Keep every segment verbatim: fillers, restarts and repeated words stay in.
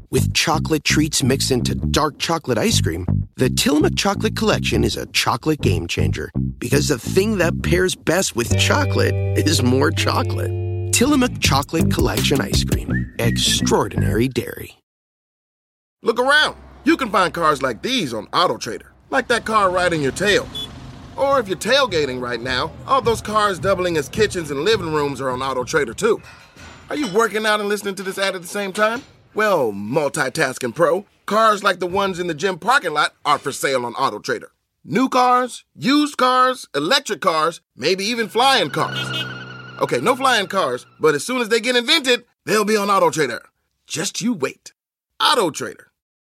with chocolate treats mixed into dark chocolate ice cream, the Tillamook Chocolate Collection is a chocolate game changer. Because the thing that pairs best with chocolate is more chocolate. Tillamook Chocolate Collection Ice Cream. Extraordinary dairy. Look around. You can find cars like these on AutoTrader. Like that car riding your tail. Or if you're tailgating right now, all those cars doubling as kitchens and living rooms are on AutoTrader too. Are you working out and listening to this ad at the same time? Well, multitasking pro, cars like the ones in the gym parking lot are for sale on AutoTrader. New cars, used cars, electric cars, maybe even flying cars. Okay, no flying cars, but as soon as they get invented, they'll be on AutoTrader. Just you wait. AutoTrader.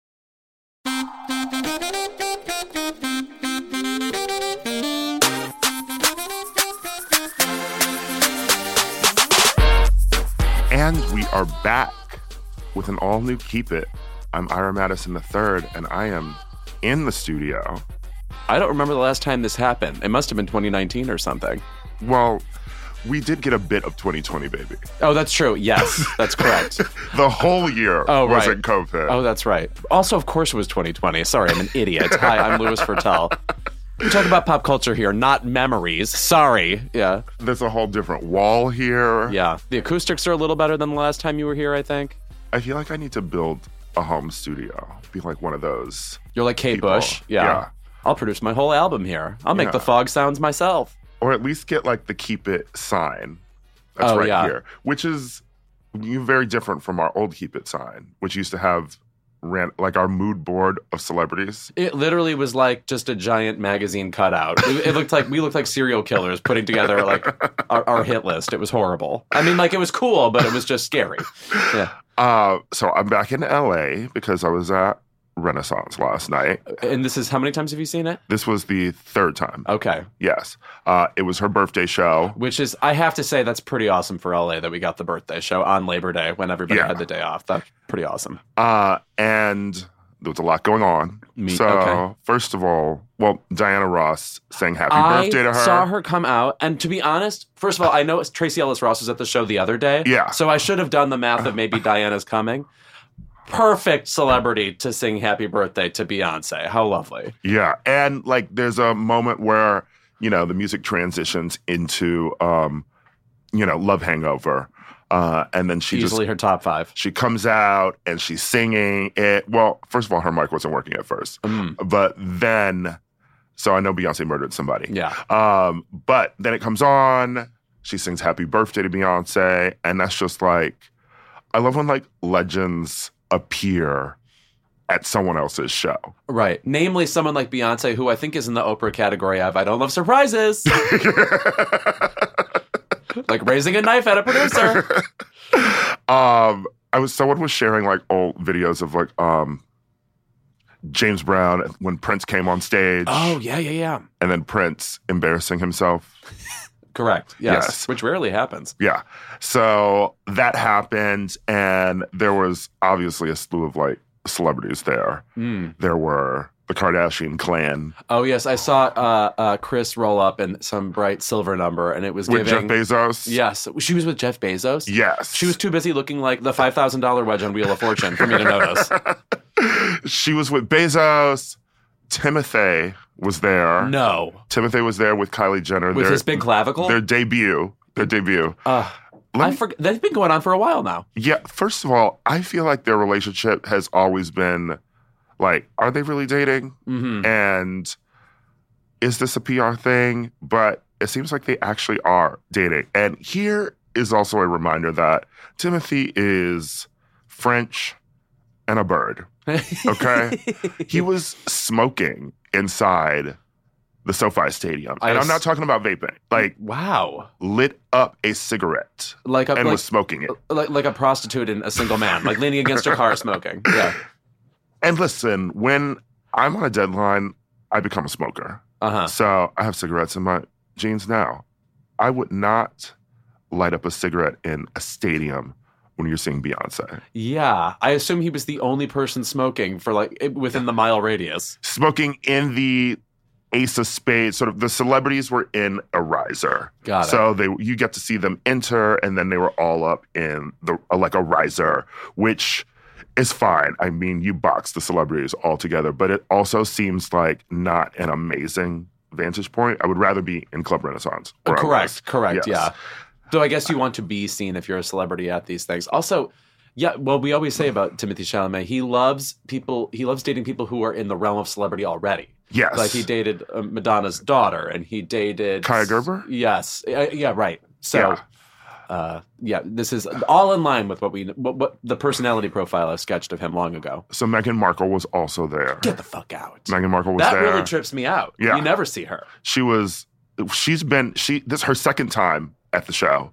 And we are back with an all-new Keep It. I'm Ira Madison the third, and I am in the studio. I don't remember the last time this happened. It must have been twenty nineteen or something. Well, we did get a bit of twenty twenty, baby. Oh, that's true. Yes, that's correct. The whole year oh, wasn't right. COVID. Oh, that's right. Also, of course, it was twenty twenty. Sorry, I'm an idiot. Hi, I'm Louis Fertel. We talk about pop culture here, not memories. Sorry. Yeah. There's a whole different wall here. Yeah. The acoustics are a little better than the last time you were here, I think. I feel like I need to build a home studio. Be like one of those. You're like Kate people. Bush. Yeah. yeah. I'll produce my whole album here. I'll make yeah. the fog sounds myself. Or at least get like the Keep It sign. That's oh, right yeah. here. Which is very different from our old Keep It sign, which used to have ran like our mood board of celebrities. It literally was like just a giant magazine cutout. It, it looked like we looked like serial killers putting together like our, our hit list. It was horrible. I mean, like it was cool, but it was just scary. Yeah. Uh, so I'm back in L A because I was at Renaissance last night. And this is, how many times have you seen it? This was the third time. Okay. Yes. Uh, it was her birthday show. Which is, I have to say, that's pretty awesome for L A that we got the birthday show on Labor Day when everybody yeah. had the day off. That's pretty awesome. Uh, and there was a lot going on. Me, so, okay. first of all, well, Diana Ross sang happy I birthday to her. I saw her come out, and to be honest, first of all, I know Tracy Ellis Ross was at the show the other day. Yeah. So I should have done the math of maybe Diana's coming. Perfect celebrity to sing happy birthday to Beyonce. How lovely. Yeah. And like there's a moment where, you know, the music transitions into, um, you know, Love Hangover. Uh, and then she Easily just, her top five. She comes out and she's singing it. Well, first of all, her mic wasn't working at first. Mm. But then, so I know Beyonce murdered somebody. Yeah. Um, but then it comes on. She sings happy birthday to Beyonce. And that's just like, I love when like legends appear at someone else's show. Right. Namely, someone like Beyonce, who I think is in the Oprah category of I don't love surprises. Like raising a knife at a producer. um, I was someone was sharing like old videos of like um James Brown when Prince came on stage. Oh, yeah, yeah, yeah. And then Prince embarrassing himself. Correct. Yes. yes. Which rarely happens. Yeah. So that happened, and there was obviously a slew of like celebrities there. Mm. There were the Kardashian clan. Oh, yes. I saw uh, uh, Chris roll up in some bright silver number, and it was with giving... Jeff Bezos? Yes. She was with Jeff Bezos? Yes. She was too busy looking like the five thousand dollars wedge on Wheel of Fortune for me to notice. She was with Bezos. Timothy was there. No. Timothy was there with Kylie Jenner. With their, his big clavicle? Their debut. Their debut. Uh, I me, forget. They've been going on for a while now. Yeah. First of all, I feel like their relationship has always been like, are they really dating? Mm-hmm. And is this a P R thing? But it seems like they actually are dating. And here is also a reminder that Timothy is French and a bird. Okay? He was smoking inside the SoFi Stadium. I and was, I'm not talking about vaping. Like, wow. Lit up a cigarette like a, and like, was smoking it. Like, like a prostitute and a single man, like leaning against her car smoking. Yeah. And listen, when I'm on a deadline, I become a smoker. Uh-huh. So I have cigarettes in my jeans now. I would not light up a cigarette in a stadium when you're seeing Beyonce. Yeah. I assume he was the only person smoking for like within the mile radius. Smoking in the Ace of Spades, sort of the celebrities were in a riser. Got it. So they you get to see them enter, and then they were all up in the uh, like a riser, which is fine. I mean, you box the celebrities all together, but it also seems like not an amazing vantage point. I would rather be in Club Renaissance. Uh, correct, correct, yes. yeah. So I guess you want to be seen if you're a celebrity at these things. Also, yeah, well, we always say about Timothée Chalamet, he loves people, he loves dating people who are in the realm of celebrity already. Yes. Like he dated uh, Madonna's daughter, and he dated... Kaia Gerber? Yes. Uh, yeah, right. So, Yeah. Uh, yeah, this is all in line with what we what, what the personality profile I sketched of him long ago. So Meghan Markle was also there. Get the fuck out. Meghan Markle was that there. That really trips me out. Yeah. You never see her. She was, she's been, she, this is her second time at the show.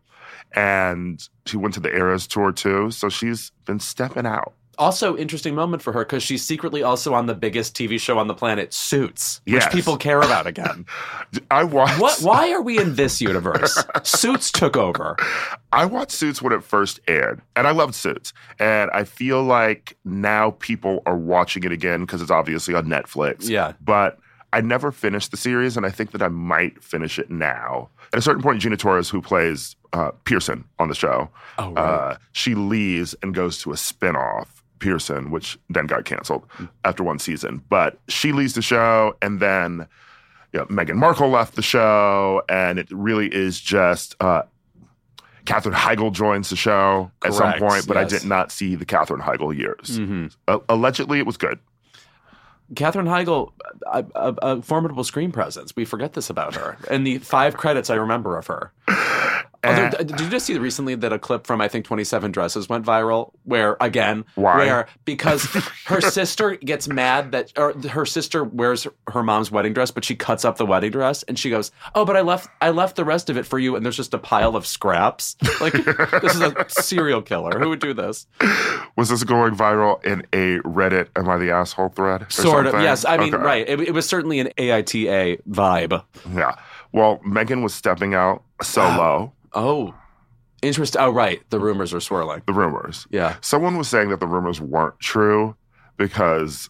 And she went to the Eras tour too. So she's been stepping out. Also, interesting moment for her because she's secretly also on the biggest T V show on the planet, Suits, which Yes. people care about again. I watched. What? Why are we in this universe? Suits took over. I watched Suits when it first aired, and I loved Suits. And I feel like now people are watching it again because it's obviously on Netflix. Yeah. But I never finished the series, and I think that I might finish it now. At a certain point, Gina Torres, who plays uh, Pearson on the show, Oh, right. uh, she leaves and goes to a spinoff, Pearson, which then got canceled after one season. But she leaves the show, and then you know, Meghan Markle left the show, and it really is just uh, Katherine Heigl joins the show at some Correct, point, but I yes. did not see the Katherine Heigl years. Mm-hmm. Uh, allegedly, it was good. Katherine Heigl, a, a, a formidable screen presence. We forget this about her. And the five credits I remember of her. Although, And- did you just see recently that a clip from, I think, twenty-seven Dresses went viral? Where, again, Why? where because her sister gets mad that, or her sister wears her mom's wedding dress, but she cuts up the wedding dress, and she goes, "Oh, but I left, I left the rest of it for you," and there's just a pile of scraps. Like, this is a serial killer. Who would do this? Was this going viral in a Reddit "Am I the Asshole" thread? or Sort of, something? yes. I mean, Okay. right. It, it was certainly an A I T A vibe. Yeah. Well, Meghan was stepping out solo. Oh, interesting. Oh, right. The rumors are swirling. The rumors. Yeah. Someone was saying that the rumors weren't true because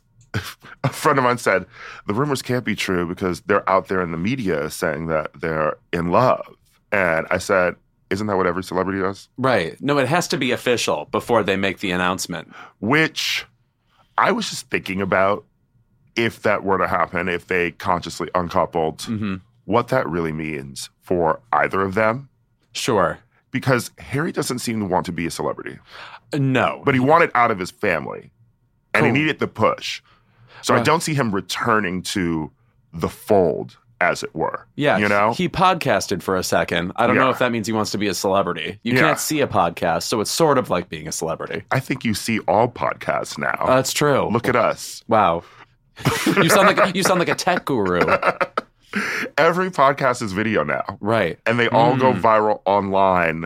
a friend of mine said the rumors can't be true because they're out there in the media saying that they're in love. And I said, isn't that what every celebrity does? Right. No, it has to be official before they make the announcement. Which I was just thinking about if that were to happen, if they consciously uncoupled, Mm-hmm. what that really means for either of them. Sure. Because Harry doesn't seem to want to be a celebrity. No. But he wanted out of his family. And Cool. he needed the push. So I Right. don't see him returning to the fold, as it were. Yeah. You know? He podcasted for a second. I don't know Yeah. if that means he wants to be a celebrity. You Yeah. can't see a podcast, so it's sort of like being a celebrity. I think you see all podcasts now. Uh, that's true. Look at us. Wow. you sound like you sound like a tech guru. Every podcast is video now. Right. And they all go Mm. viral online.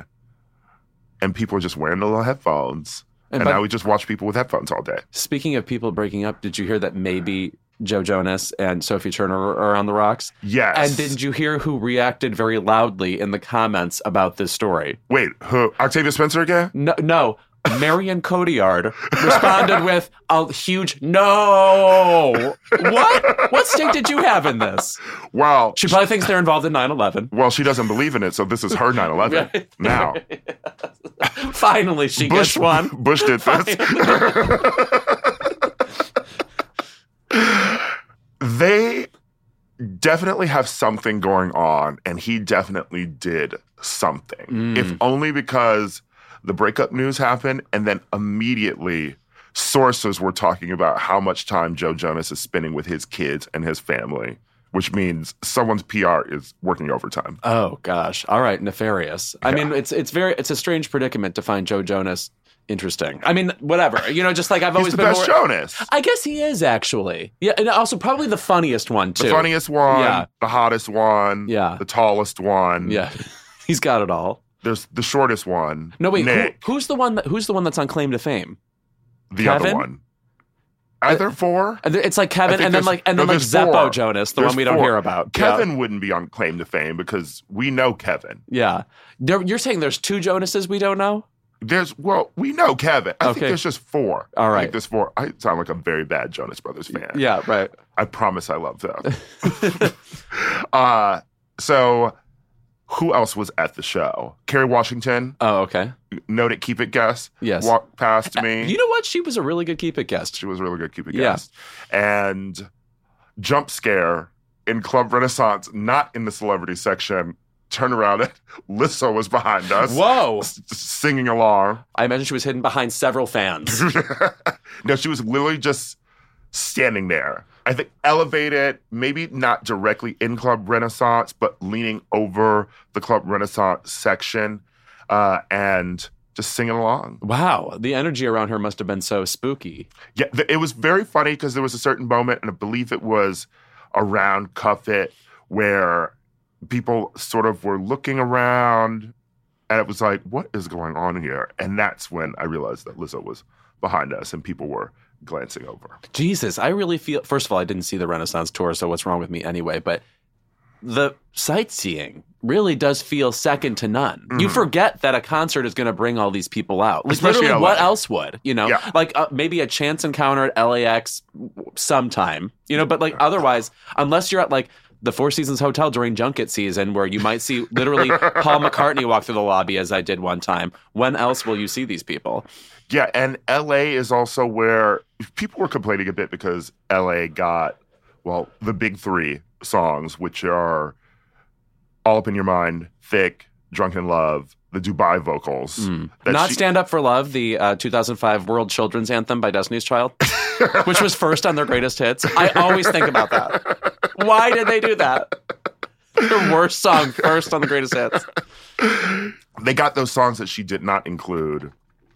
And people are just wearing the little headphones. And And, by- now we just watch people with headphones all day. Speaking of people breaking up, did you hear that maybe Joe Jonas and Sophie Turner are on the rocks? Yes. And did you hear who reacted very loudly in the comments about this story? Wait, who? Octavia Spencer again? No, no. Marion Cotillard responded with a huge no. What? What stake did you have in this? Well, She probably thinks they're involved in nine eleven. well, she doesn't believe in it, so this is her nine eleven. Right. Now. Finally, she Bush, gets one. Bush did this. They definitely have something going on, and he definitely did something. Mm. If only because the breakup news happened, and then immediately sources were talking about how much time Joe Jonas is spending with his kids and his family, which means someone's P R is working overtime. Oh gosh. All right, nefarious. I Yeah. mean, it's it's very it's a strange predicament to find Joe Jonas interesting. I mean, whatever. You know, just like I've He's always the been best more, Jonas. I guess he is actually. Yeah, and also probably the funniest one too. The funniest one, Yeah. the hottest one, Yeah. the tallest one. Yeah. He's got it all. There's the shortest one. No, wait, who, Nick, who's the one that who's the one that's on claim to fame? the Kevin? other one. Either four? And there- It's like Kevin I think and then there's- like and then no, like there's Zeppo four. Jonas, the There's one we don't four. hear about. Kevin wouldn't be on claim to fame because we know Kevin. Yeah. yeah. There, you're saying there's two Jonases we don't know? There's, well, we know Kevin. I think Okay. there's just four. All I right. think there's four. I sound like a very bad Jonas Brothers fan. Yeah, right. I promise I love them. uh, so who else was at the show? Kerry Washington, Oh, okay. noted Keep It guest, Yes. walked past me. You know what? She was a really good Keep It guest. She was a really good Keep It Yeah. guest. And Jump Scare in Club Renaissance, not in the celebrity section. Turn around, and Lizzo was behind us. Whoa. s- singing along. I imagine she was hidden behind several fans. No, she was literally just standing there. I think elevated, maybe not directly in Club Renaissance, but leaning over the Club Renaissance section uh, and just singing along. Wow. The energy around her must have been so spooky. Yeah, th- it was very funny because there was a certain moment, and I believe it was around Cuff It, where people sort of were looking around, and it was like, what is going on here? And that's when I realized that Lizzo was behind us, and people were glancing over. Jesus, I really feel, first of all, I didn't see the Renaissance tour, so what's wrong with me anyway? But the sightseeing really does feel second to none. You forget that a concert is going to bring all these people out. Like, Especially literally, L A. what else would? You know, Yeah. like uh, maybe a chance encounter at L A X sometime, you know, but like otherwise, unless you're at like the Four Seasons Hotel during junket season where you might see literally Paul McCartney walk through the lobby as I did one time, when else will you see these people? Yeah, and L A is also where people were complaining a bit because L A got, well, the big three songs, which are All Up in Your Mind, Thick, Drunk in Love, the Dubai vocals. that Not she- Stand Up for Love, the uh, two thousand five World Children's Anthem by Destiny's Child, which was first on their greatest hits. I always think about that. Why did they do that? Their worst song first on the greatest hits. They got those songs that she did not include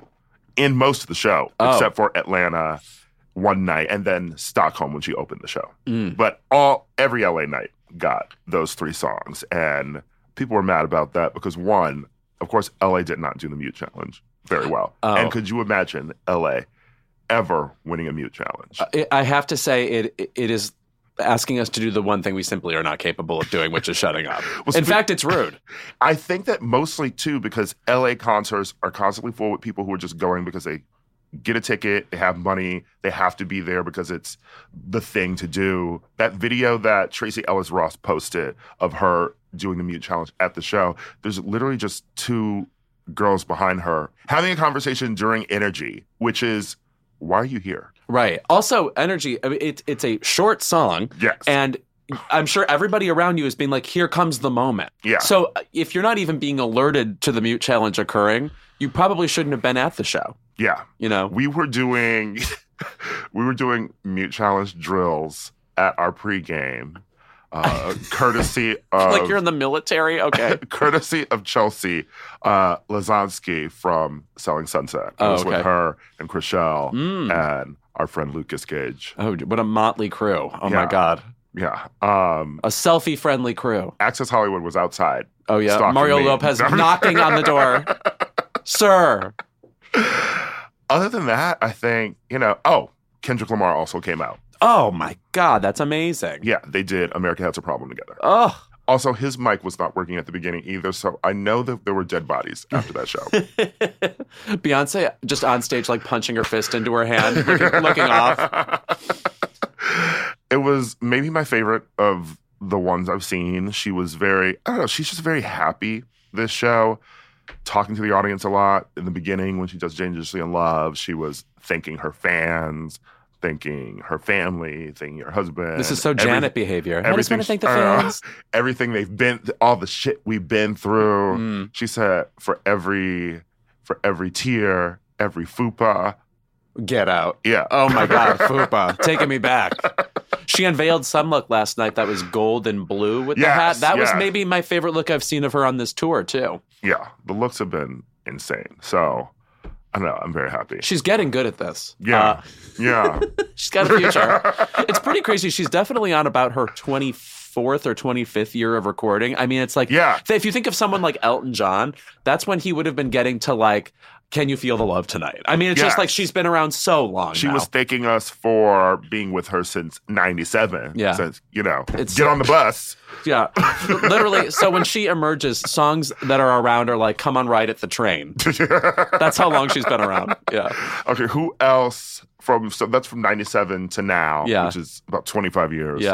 in most of the show, Oh. except for Atlanta one night and then Stockholm when she opened the show. Mm. But all every L A night got those three songs, and people were mad about that because one, of course, L A did not do the mute challenge very well. Oh. And could you imagine L A ever winning a mute challenge? I- I have to say, it it is asking us to do the one thing we simply are not capable of doing, which is shutting up. Well, In spe- fact, it's rude. I think that mostly too because L A concerts are constantly full with people who are just going because they get a ticket, they have money, they have to be there because it's the thing to do. That video that Tracy Ellis Ross posted of her doing the mute challenge at the show, there's literally just two girls behind her having a conversation during Energy, which is, why are you here? Right. Also, Energy, I mean, it, it's a short song. Yes. And I'm sure everybody around you is being like, here comes the moment. Yeah. So uh, if you're not even being alerted to the mute challenge occurring, you probably shouldn't have been at the show. Yeah. You know? We were doing we were doing mute challenge drills at our pregame, uh, courtesy of Like you're in the military? Okay. courtesy of Chelsea uh, Lazansky from Selling Sunset. I Oh, was okay. with her and Chriselle Mm. and our friend Lucas Gage. Oh, what a motley crew. Oh, my Yeah. God. Yeah. Um, A selfie-friendly crew. Access Hollywood was outside. Oh, yeah. stalking Mario me. Lopez knocking on the door. Sir. Other than that, I think, you know, oh, Kendrick Lamar also came out. Oh, my God. That's amazing. Yeah, they did America Has a Problem together. Oh. Also, his mic was not working at the beginning either, so I know that there were dead bodies after that show. Beyonce just on stage, like punching her fist into her hand, looking, looking off. It was maybe my favorite of the ones I've seen. She was very, I don't know, she's just very happy this show, talking to the audience a lot. In the beginning, when she does Dangerously in Love, she was thanking her fans, thanking her family, thanking her husband. This is so Every- Janet behavior. I just want to thank the I don't know. fans. Everything they've been, all the shit we've been through. Mm. She said, for every, for every tear, every fupa. Get out. Yeah. Oh my God, Fupa, taking me back. She unveiled some look last night that was gold and blue with the Yes, hat. That was yes. maybe my favorite look I've seen of her on this tour, too. Yeah. The looks have been insane. So, I don't know. I'm very happy. She's getting good at this. Yeah. Uh, yeah. she's got a future. It's pretty crazy. She's definitely on about her twenty-fourth or twenty-fifth year of recording. I mean, it's like, Yeah. if you think of someone like Elton John, that's when he would have been getting to like, Can You Feel the Love Tonight? I mean, it's just Yes. like she's been around so long She now. was thanking us for being with her since ninety-seven. Yeah. Since, you know, It's- get on the bus. Yeah, literally. So when she emerges, songs that are around are like "Come on, Ride at the Train." That's how long she's been around. Yeah, Okay. Who else from, so that's from ninety-seven to now, Yeah. which is about twenty-five years. yeah.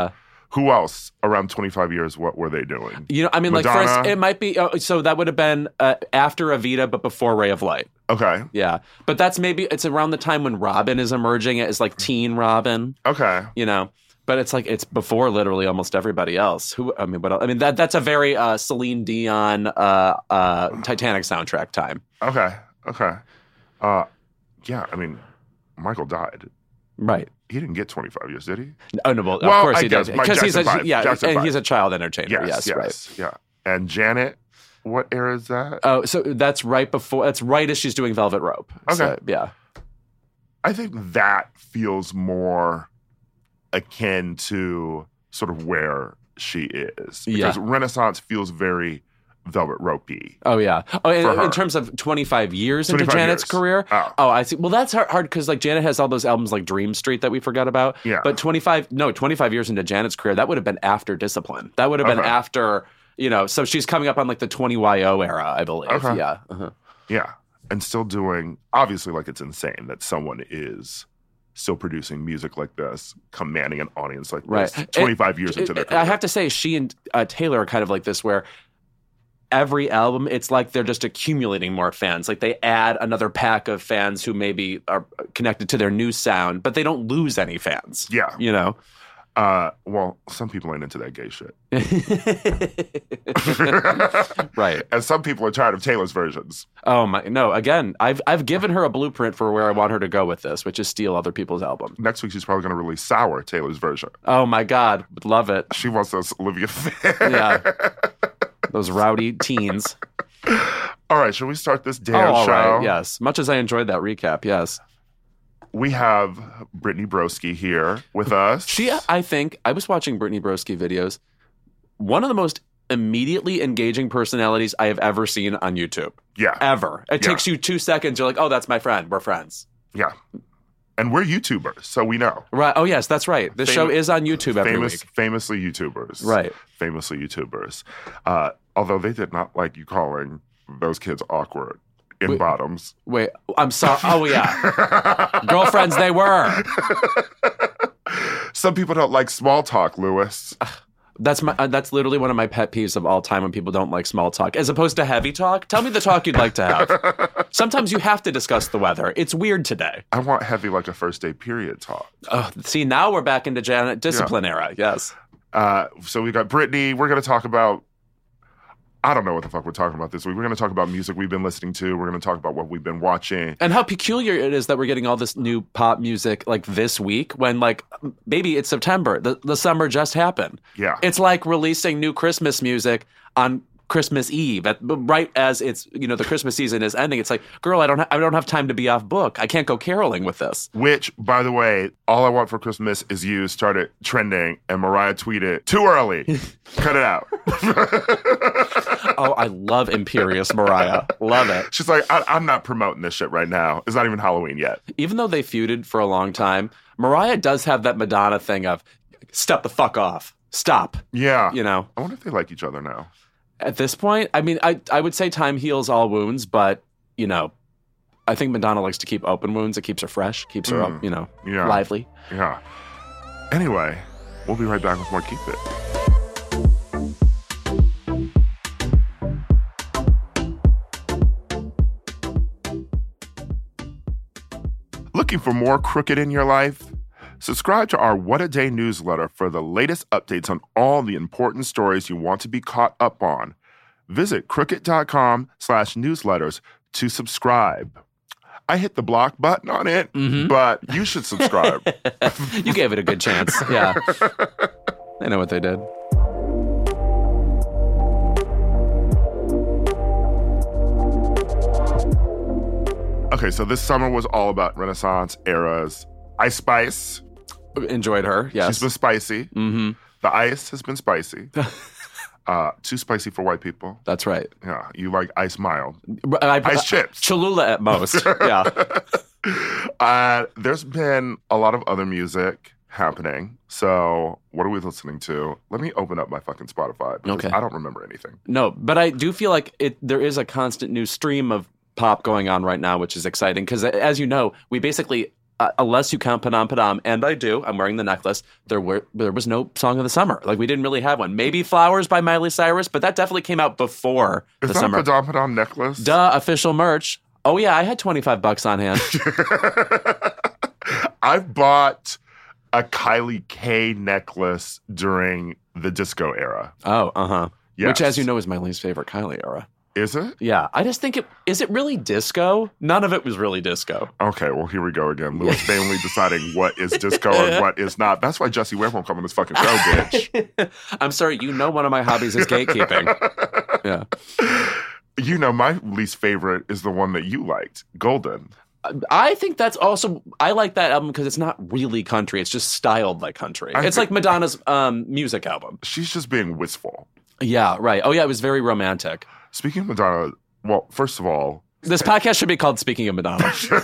Who else around twenty-five years? What were they doing? You know, I mean, like, for Madonna? instance, it might be, uh, so that would have been uh, after Evita, but before Ray of Light. Okay. Yeah. But that's maybe, it's around the time when Robin is emerging as like teen Robin, Okay. you know. But it's like, it's before literally almost everybody else. Who, I mean, what else? I mean, that that's a very uh, Celine Dion uh, uh, Titanic soundtrack time. Okay. Okay. Uh, yeah. I mean, Michael died. Right. He didn't get twenty-five years, did he? Oh, no, well, Well, of course I he guess does. Mike Because he's a, Jackson five. yeah, Jackson and five. he's a child entertainer. Yes, yes, right. Yeah. And Janet, what era is that? Oh, so that's right before, that's right as she's doing Velvet Rope. Okay. So, yeah. I think that feels more akin to sort of where she is. Because Yeah. Renaissance feels very Velvet Ropey. Oh, yeah. Oh, in, For her. in terms of twenty-five years into twenty-five Janet's years. career? Oh. Oh, I see. Well, that's hard because like Janet has all those albums like Dream Street that we forgot about. Yeah. But twenty-five, no, twenty-five years into Janet's career, that would have been after Discipline. That would have been Okay. after, you know, so she's coming up on like the twenty Y O era, I believe. Okay. Yeah. Uh-huh. Yeah. And still doing, obviously, like it's insane that someone is still producing music like this, commanding an audience like Right. this, twenty-five It- years into their it- career. I have to say, she and uh, Taylor are kind of like this where every album, it's like they're just accumulating more fans. Like they add another pack of fans who maybe are connected to their new sound, but they don't lose any fans. Yeah. You know? Uh, well, some people ain't into that gay shit. Right. And some people are tired of Taylor's versions. Oh my no, again, I've I've given her a blueprint for where I want her to go with this, which is steal other people's albums. Next week, she's probably going to release Sour, Taylor's version. Oh my God, would love it. She wants us Olivia Fair. Yeah. Those rowdy teens. All right, should we start this Oh, damn all show? right. Yes. Much as I enjoyed that recap, yes. We have Brittany Broski here with us. She, I think, I was watching Brittany Broski videos. One of the most immediately engaging personalities I have ever seen on YouTube. Yeah. Ever. It Yeah. takes you two seconds. You're like, oh, that's my friend. We're friends. Yeah. And we're YouTubers, so we know. Right. Oh, yes, that's right. The Famous- show is on YouTube every Famous, week. famously YouTubers. Right. Famously YouTubers. Uh, although they did not like you calling those kids awkward in Wait. bottoms. Wait, I'm sorry. Oh, yeah. Girlfriends, they were. Some people don't like small talk, Lewis. That's my. Uh, that's literally one of my pet peeves of all time when people don't like small talk, as opposed to heavy talk. Tell me the talk you'd like to have. Sometimes you have to discuss the weather. It's weird today. I want heavy like a first day period talk. Oh, see, now we're back into Janet discipline era. Yes. Uh, so we got Brittany. We're going to talk about, I don't know what the fuck we're talking about this week. We're going to talk about music we've been listening to. We're going to talk about what we've been watching. And how peculiar it is that we're getting all this new pop music like this week when like maybe it's September. The the summer just happened. Yeah. It's like releasing new Christmas music on Christmas Eve, at, right as it's, you know, the Christmas season is ending. It's like, girl, I don't ha- I don't have time to be off book. I can't go caroling with this. Which, by the way, All I Want for Christmas Is You started trending, and Mariah tweeted, too early. Cut it out. Oh, I love Imperious Mariah. Love it. She's like, I- I'm not promoting this shit right now. It's not even Halloween yet. Even though they feuded for a long time, Mariah does have that Madonna thing of step the fuck off. Stop. Yeah. You know, I wonder if they like each other now. at this point, I mean, I, I would say time heals all wounds, but, you know, I think Madonna likes to keep open wounds. It keeps her fresh, keeps her, up, you know, Yeah. lively. Yeah. Anyway, we'll be right back with more Keep It. Looking for more Crooked in your life? Subscribe to our What a Day newsletter for the latest updates on all the important stories you want to be caught up on. Visit crooked.com slash newsletters to subscribe. I hit the block button on it, but you should subscribe. You gave it a good chance. Yeah. They know what they did. Okay, so this summer was all about Renaissance eras. Ice Spice, Enjoyed her. Yes. she's been spicy. Mm-hmm. The ice has been spicy. uh, too spicy for white people. That's right. Yeah, you like ice mild. I, Ice chips. Cholula at most. Yeah. Uh, there's been a lot of other music happening. So what are we listening to? Let me open up my fucking Spotify because Okay. I don't remember anything. No, but I do feel like it. There is a constant new stream of pop going on right now, which is exciting because, as you know, we basically uh, unless you count Padam Padam, and I do, I'm wearing the necklace, there were there was no song of the summer. Like, we didn't really have one. Maybe Flowers by Miley Cyrus, but that definitely came out before Is the that summer. Padam Padam necklace? Duh, official merch. Oh, yeah, I had twenty-five bucks on hand. I've bought a Kylie K necklace during the disco era. Oh, uh-huh. Yes. Which, as you know, is my least favorite Kylie era. Is it? Yeah, I just think it, is it really disco? None of it was really disco. Okay, well, here we go again. Louis Bailey deciding what is disco and what is not. That's why Jessie Ware won't come on this fucking show, bitch. I'm sorry, you know one of my hobbies is gatekeeping. Yeah. You know, my least favorite is the one that you liked, Golden. I think that's also, I like that album because it's not really country. It's just styled like country. I it's think- like Madonna's um, music album. She's just being wistful. Yeah, right. Oh, yeah, it was very romantic. Speaking of Madonna, well, first of all, This podcast should be called Speaking of Madonna.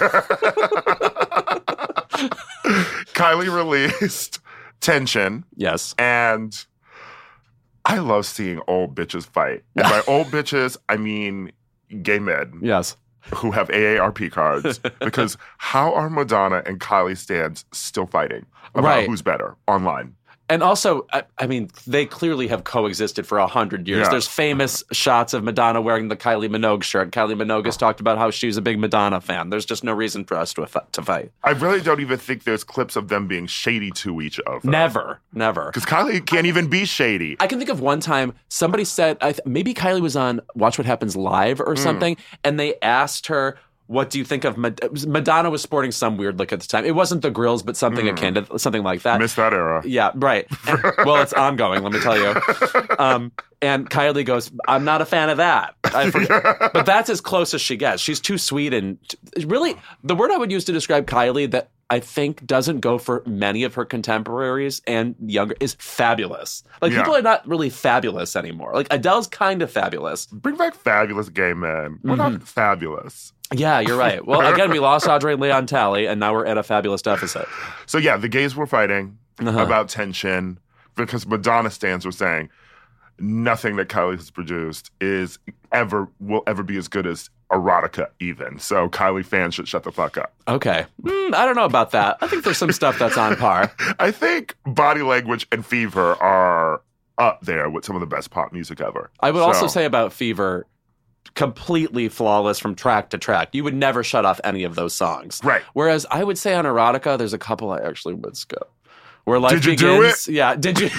Kylie released Tension, Yes. and I love seeing old bitches fight. And by old bitches, I mean gay men Yes. who have A A R P cards. Because how are Madonna and Kylie stans still fighting about Right. who's better online? And also, I, I mean, they clearly have coexisted for a hundred years. Yeah. There's famous shots of Madonna wearing the Kylie Minogue shirt. Kylie Minogue has talked about how she's a big Madonna fan. There's just no reason for us to, to fight. I really don't even think there's clips of them being shady to each other. Never, never. Because Kylie can't even be shady. I can think of one time somebody said, I th- maybe Kylie was on Watch What Happens Live or something, and they asked her, what do you think of Mad- Madonna was sporting some weird look at the time. It wasn't the grills, but something akin to something like that. Missed that era. Yeah, right. And- well, it's ongoing, let me tell you. Um, and Kylie goes, I'm not a fan of that. I forget. But that's as close as she gets. She's too sweet and t- really, the word I would use to describe Kylie that I think doesn't go for many of her contemporaries and younger is fabulous. Like, Yeah. people are not really fabulous anymore. Like, Adele's kind of fabulous. Bring back fabulous gay men. We're Mm-hmm. not fabulous. Yeah, you're right. Well, again, we lost Audrey and Leon Talley, and now we're at a fabulous deficit. So yeah, the gays were fighting Uh-huh. about Tension because Madonna stans were saying nothing that Kylie has produced is ever will ever be as good as Erotica even. So Kylie fans should shut the fuck up. Okay. Mm, I don't know about that. I think there's some stuff that's on par. I think Body Language and Fever are up there with some of the best pop music ever. I would So- also say about Fever, completely flawless from track to track. You would never shut off any of those songs. Right. Whereas I would say on Erotica, there's a couple I actually would skip. Where Life Did you do Begins. Yeah. Did you?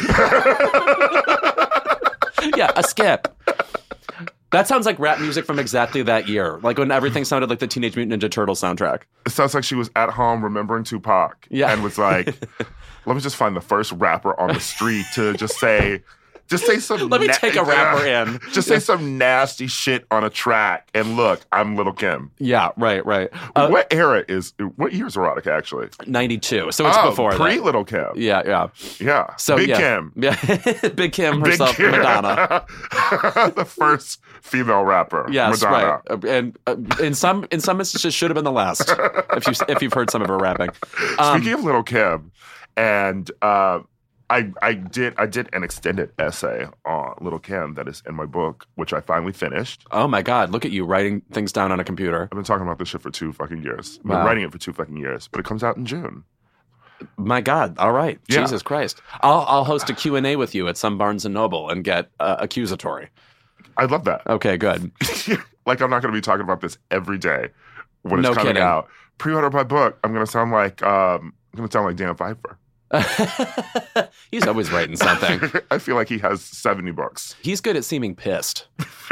Yeah, a skip. That sounds like rap music from exactly that year. Like when everything sounded like the Teenage Mutant Ninja Turtle soundtrack. It sounds like she was at home remembering Tupac Yeah. and was like, let me just find the first rapper on the street to just say, just say some. Let me na- take a rapper in. Just say some nasty shit on a track. And look, I'm Little Kim. Yeah, right, right. Uh, what era is, what year is Erotica actually? ninety-two. So it's oh, before pre that. Little Kim. Yeah, yeah. Yeah. So Big yeah. Kim. Yeah. Big Kim Big herself, Kim. Madonna. The first female rapper. Yes, Madonna. right. Uh, And uh, in some in some instances should have been the last. If you if you've heard some of her rapping. Um, Speaking of Little Kim, and uh, I I did I did an extended essay on Little Kim that is in my book, which I finally finished. oh my God! Look at you writing things down on a computer. I've been talking about this shit for two fucking years. I've been Wow. writing it for two fucking years, but it comes out in June. My God! All right, Yeah. Jesus Christ! I'll I'll host a Q and A with you at some Barnes and Noble and get uh, accusatory. I love that. Okay, good. Like I'm not going to be talking about this every day when it's No coming kidding. out. Pre-order my book. I'm going to sound like um, I'm going to sound like Dan Pfeiffer. He's always writing something. I feel like he has seventy books. He's good at seeming pissed.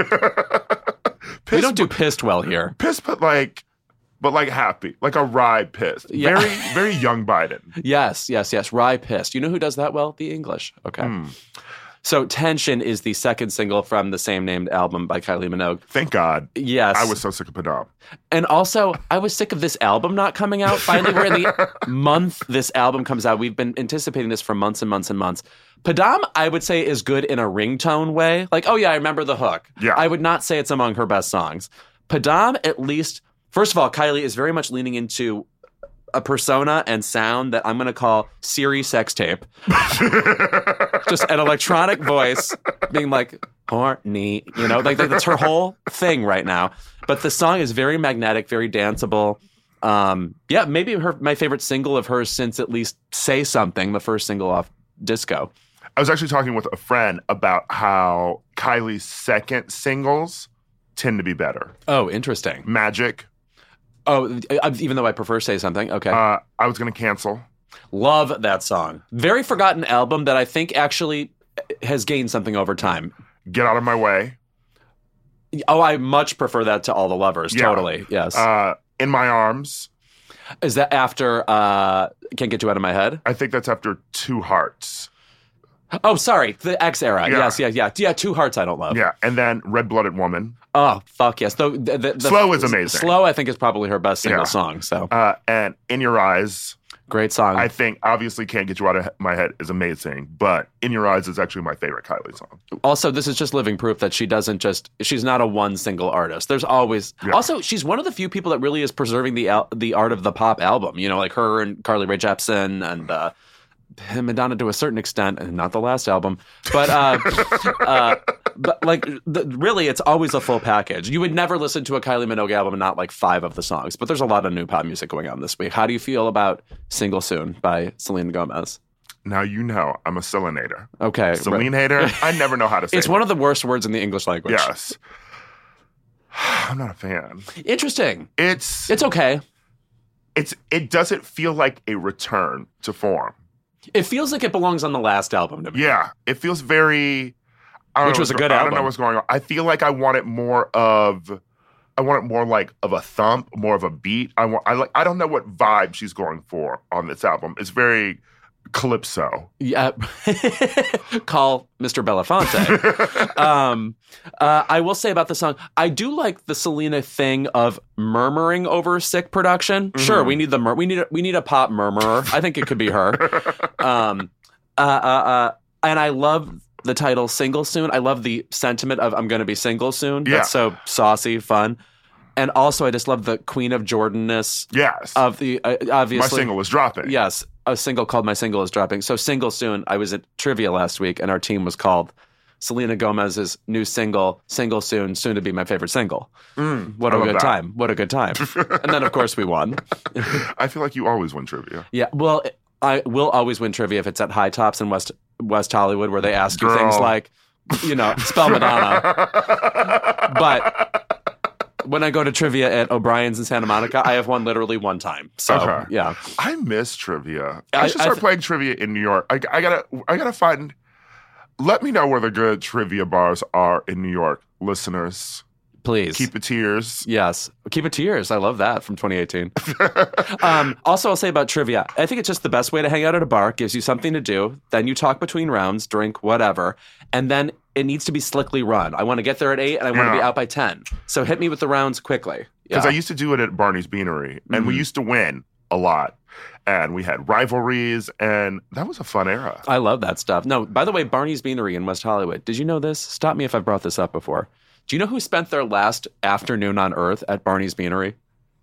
Pissed, We don't do pissed well here. pissed, but like, but like happy, like a rye pissed. Yeah. Very, very young Biden. Yes, yes, yes. Rye pissed. You know who does that well? The English. Okay. Hmm. So Tension is the second single from the same named album by Kylie Minogue. Thank God. Yes. I was so sick of Padam. And also, I was sick of this album not coming out. Finally, we're in the month this album comes out. We've been anticipating this for months and months and months. Padam, I would say, is good in a ringtone way. Like, oh yeah, I remember the hook. Yeah. I would not say it's among her best songs. Padam, at least, first of all, Kylie is very much leaning into a persona and sound that I'm going to call Siri sex tape. Just an electronic voice being like, horny, you know, like, like that's her whole thing right now. But the song is very magnetic, very danceable. Um, yeah, maybe her my favorite single of hers since at least Say Something, the first single off Disco. I was actually talking with a friend about how Kylie's second singles tend to be better. Oh, interesting. Magic. Oh, even though I prefer Say Something. Okay. Uh, I was going to cancel. Love that song. Very forgotten album that I think actually has gained something over time. Get Out of My Way. Oh, I much prefer that to All the Lovers. Yeah. Totally. Yes. Uh, In My Arms. Is that after uh, Can't Get You Out of My Head? I think that's after Two Hearts. Oh, sorry. The X era. Yeah. Yes, yeah, yeah. Yeah, Two Hearts I don't love. Yeah. And then Red Blooded Woman. Oh, fuck yes. The, the, the, Slow is amazing. Slow, I think, is probably her best single Yeah. song. So Uh, and In Your Eyes. great song. I think obviously Can't Get You Out of My Head is amazing, but In Your Eyes is actually my favorite Kylie song. Also, this is just living proof that she doesn't just, she's not a one single artist. There's always, Yeah. also, she's one of the few people that really is preserving the al- the art of the pop album. You know, like her and Carly Rae Jepsen and uh, Madonna to a certain extent, and not the last album. But, uh, uh, but like, the, really, it's always a full package. You would never listen to a Kylie Minogue album and not like five of the songs. But there's a lot of new pop music going on this week. How do you feel about Single Soon by Selena Gomez? Now you know I'm a Selena-nator. Okay. Celine hater? I never know how to say It's it. one of the worst words in the English language. Yes. I'm not a fan. Interesting. It's It's okay. it's it doesn't feel like a return to form. It feels like it belongs on the last album to me. Yeah, it feels very. I don't Which know was a what's good go- I don't album. know what's going on. I feel like I want it more of. I want it more like of a thump, more of a beat. I want. I like. I don't know what vibe she's going for on this album. It's very calypso. Yeah. Call Mister Belafonte. um, uh, I will say about the song, I do like the Selena thing of murmuring over sick production. Sure, we need the mur- we need a, we need a pop murmurer. I think it could be her. Um, uh, uh, uh, and I love the title "Single Soon." I love the sentiment of "I'm going to be single soon." Yeah. That's so saucy, fun. And also, I just love the Queen of Jordanness Yes. of the uh, My obviously. single is dropping. Yes, a single called My Single is Dropping. So Single Soon, I was at trivia last week, and our team was called Selena Gomez's new single, Single Soon, soon to be my favorite single. Mm, What I a love good that. time. What a good time. And then, of course, we won. I feel like you always win trivia. Yeah, well, I will always win trivia if it's at High Tops in West West Hollywood, where they ask you Girl. things like, you know, spell Madonna. But when I go to trivia at O'Brien's in Santa Monica, I have won literally one time. So, Okay. yeah. I miss trivia. I- I, should I start th- playing trivia in New York. I, I gotta, I gotta find. Let me know where the good trivia bars are in New York, listeners. Please. Keep it tears. Yes. Keep it to yours. I love that from twenty eighteen. um, also, I'll say about trivia, I think it's just the best way to hang out at a bar. Gives you something to do. Then you talk between rounds, drink, whatever. And then it needs to be slickly run. I want to get there at eight and I want to be Yeah. out by ten. So hit me with the rounds quickly. Because Yeah. I used to do it at Barney's Beanery, and we Mhm. used to win a lot. And we had rivalries, and that was a fun era. I love that stuff. No, by the way, Barney's Beanery in West Hollywood. Did you know this? Stop me if I've brought this up before. Do you know who spent their last afternoon on Earth at Barney's Beanery?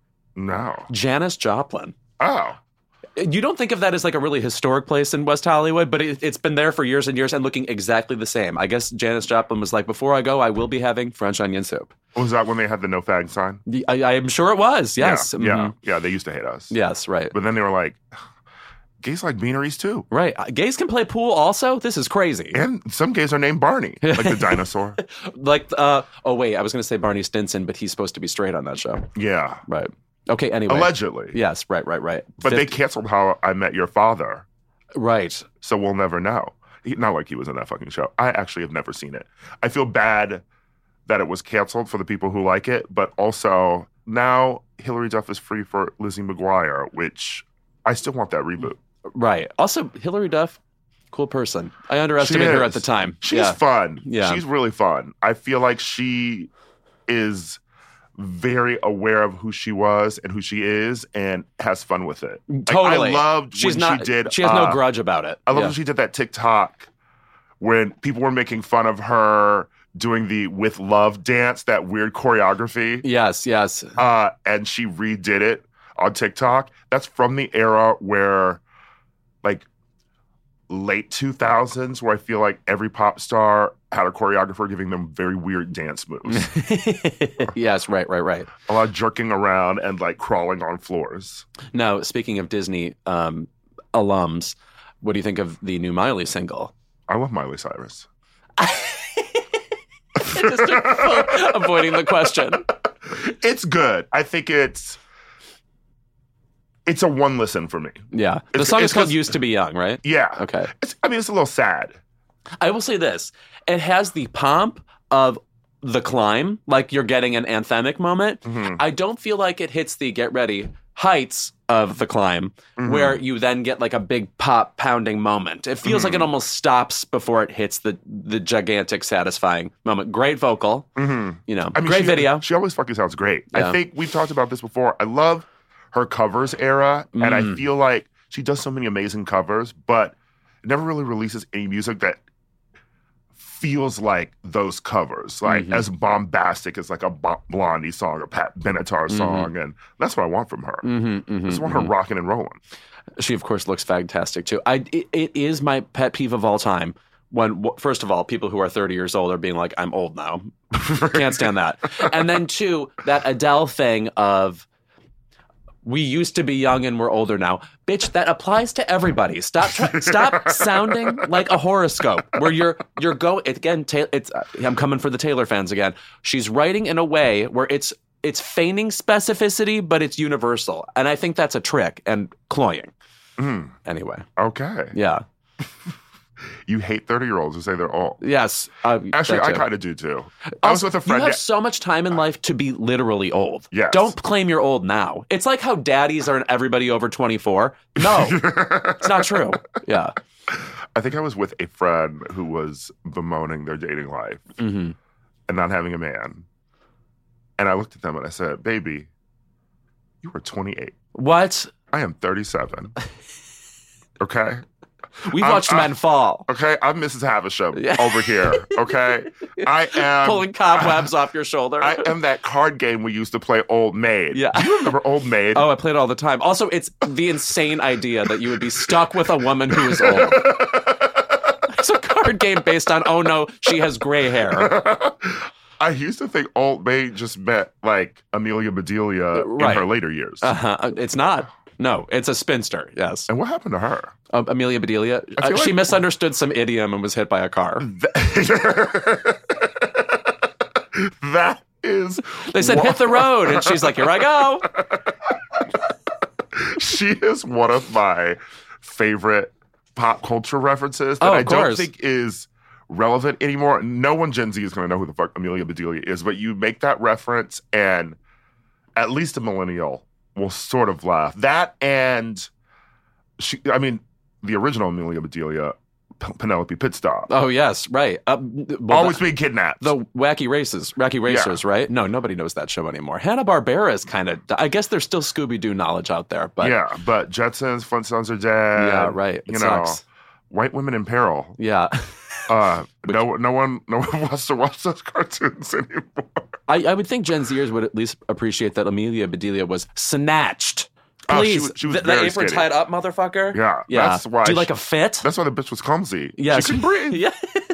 No. Janis Joplin. Oh. You don't think of that as like a really historic place in West Hollywood, but it, it's been there for years and years and looking exactly the same. I guess Janis Joplin was like, before I go, I will be having French onion soup. Was that when they had the no fag sign? I, I am sure it was. Yes. Yeah. Yeah. Mhm. Yeah. They used to hate us. Yes. Right. But then they were like, gays like beaneries too. Right. Uh, Gays can play pool also. This is crazy. And some gays are named Barney, like the dinosaur. Like, uh, oh, wait, I was going to say Barney Stinson, but he's supposed to be straight on that show. Yeah. Right. Okay. Anyway. Allegedly. Yes. Right. Right. Right. But they Fifty- canceled How I Met Your Father, Right. so we'll never know. He, not like he was in that fucking show. I actually have never seen it. I feel bad that it was canceled for the people who like it, but also now Hilary Duff is free for Lizzie McGuire, which I still want that reboot. Right. Also, Hilary Duff, cool person. I underestimated her at is. the time. She's yeah. fun. Yeah. She's really fun. I feel like she is very aware of who she was and who she is and has fun with it. Like, Totally. I loved She's when not. she did. She has no uh, grudge about it. I love Yeah. when she did that TikTok when people were making fun of her doing the With Love dance, that weird choreography. Yes. Yes. Uh, and she redid it on TikTok. That's from the era where, like, late two thousands, where I feel like every pop star had a choreographer giving them very weird dance moves. Yes, right, right, right. A lot of jerking around and like crawling on floors. Now, speaking of Disney um, alums, what do you think of the new Miley single? I love Miley Cyrus. Just avoiding the question. It's good. I think it's it's a one listen for me. Yeah. The It's- song it's is called 'cause- Used to Be Young, right? Yeah. Okay. It's, I mean, it's a little sad. I will say this. It has the pomp of The Climb, like you're getting an anthemic moment. Mhm. I don't feel like it hits the get ready heights of The Climb, Mhm. where you then get like a big pop pounding moment. It feels like it almost stops before it hits the the gigantic satisfying moment. Great vocal, Mm-hmm. you know, I mean, great she, video. She always fucking sounds great. Yeah. I think we've talked about this before. I love her covers era, and I Mm. feel like she does so many amazing covers, but never really releases any music that feels like those covers, like Mhm. as bombastic as like a Bo- Blondie song or Pat Benatar song, and that's what I want from her. Mm-hmm, mm-hmm, I just want mm-hmm. her rocking and rolling. She, of course, looks fantastic too. I it, it is my pet peeve of all time when, first of all, people who are thirty years old are being like, "I'm old now." Can't stand that. And then two, that Adele thing of, we used to be young and we're older now. Bitch, that applies to everybody. Stop try, stop sounding like a horoscope where you're you're go again ta- it's uh, I'm coming for the Taylor fans again. She's writing in a way where it's it's feigning specificity, but it's universal. And I think that's a trick and cloying. Mm, Anyway. okay. Yeah. You hate thirty-year-olds who say they're old. Yes. Uh, Actually, that I too. kind of do too. I was Also, with a friend. You have so much time in life to be literally old. Yes. Don't claim you're old now. It's like how daddies are everybody over twenty-four. No, it's not true. Yeah. I think I was with a friend who was bemoaning their dating life Mm-hmm. and not having a man. And I looked at them and I said, "Baby, you are twenty-eight. What? I am thirty-seven. Okay? We've I'm- watched I'm- men fall. Okay? I'm Missus Havisham Yeah. over here. Okay? I am Pulling cobwebs off your shoulder. I am that card game we used to play, Old Maid. Yeah. Do you remember Old Maid? Oh, I played it all the time. Also, it's the insane idea that you would be stuck with a woman who is old. It's a card game based on, oh no, she has gray hair. I used to think Old Maid just meant like Amelia Bedelia Right. in her later years. Uh-huh. It's not. No, it's a spinster. Yes. And what happened to her? Uh, Amelia Bedelia. I feel Uh, she like- misunderstood some idiom and was hit by a car. That is. They said, one- hit the road. And she's like, here I go. She is one of my favorite pop culture references that Oh, of I don't course. think is relevant anymore. No one Gen Z is going to know who the fuck Amelia Bedelia is, but you make that reference and at least a millennial will sort of laugh. That and she, I mean, the original Amelia Bedelia, P- Penelope Pitstop, Oh, yes. Right. Uh, well, always the, being kidnapped. the Wacky Races, Wacky Racers, right? No, nobody knows that show anymore. Hanna-Barbera is kind of, I guess there's still Scooby-Doo knowledge out there, but yeah, but Jetsons, Flintstones are dead. yeah, right. It You know, sucks. white women in peril. Yeah. Uh, no, no one, no one wants to watch those cartoons anymore. I, I would think Gen Zers would at least appreciate that Amelia Bedelia was snatched. Oh, she Please, was- she was Th- very the apron skinny. tied up, motherfucker. Yeah, yeah. that's why Do you she- like a fit? That's why the bitch was clumsy. Yes. She couldn't breathe. Yeah.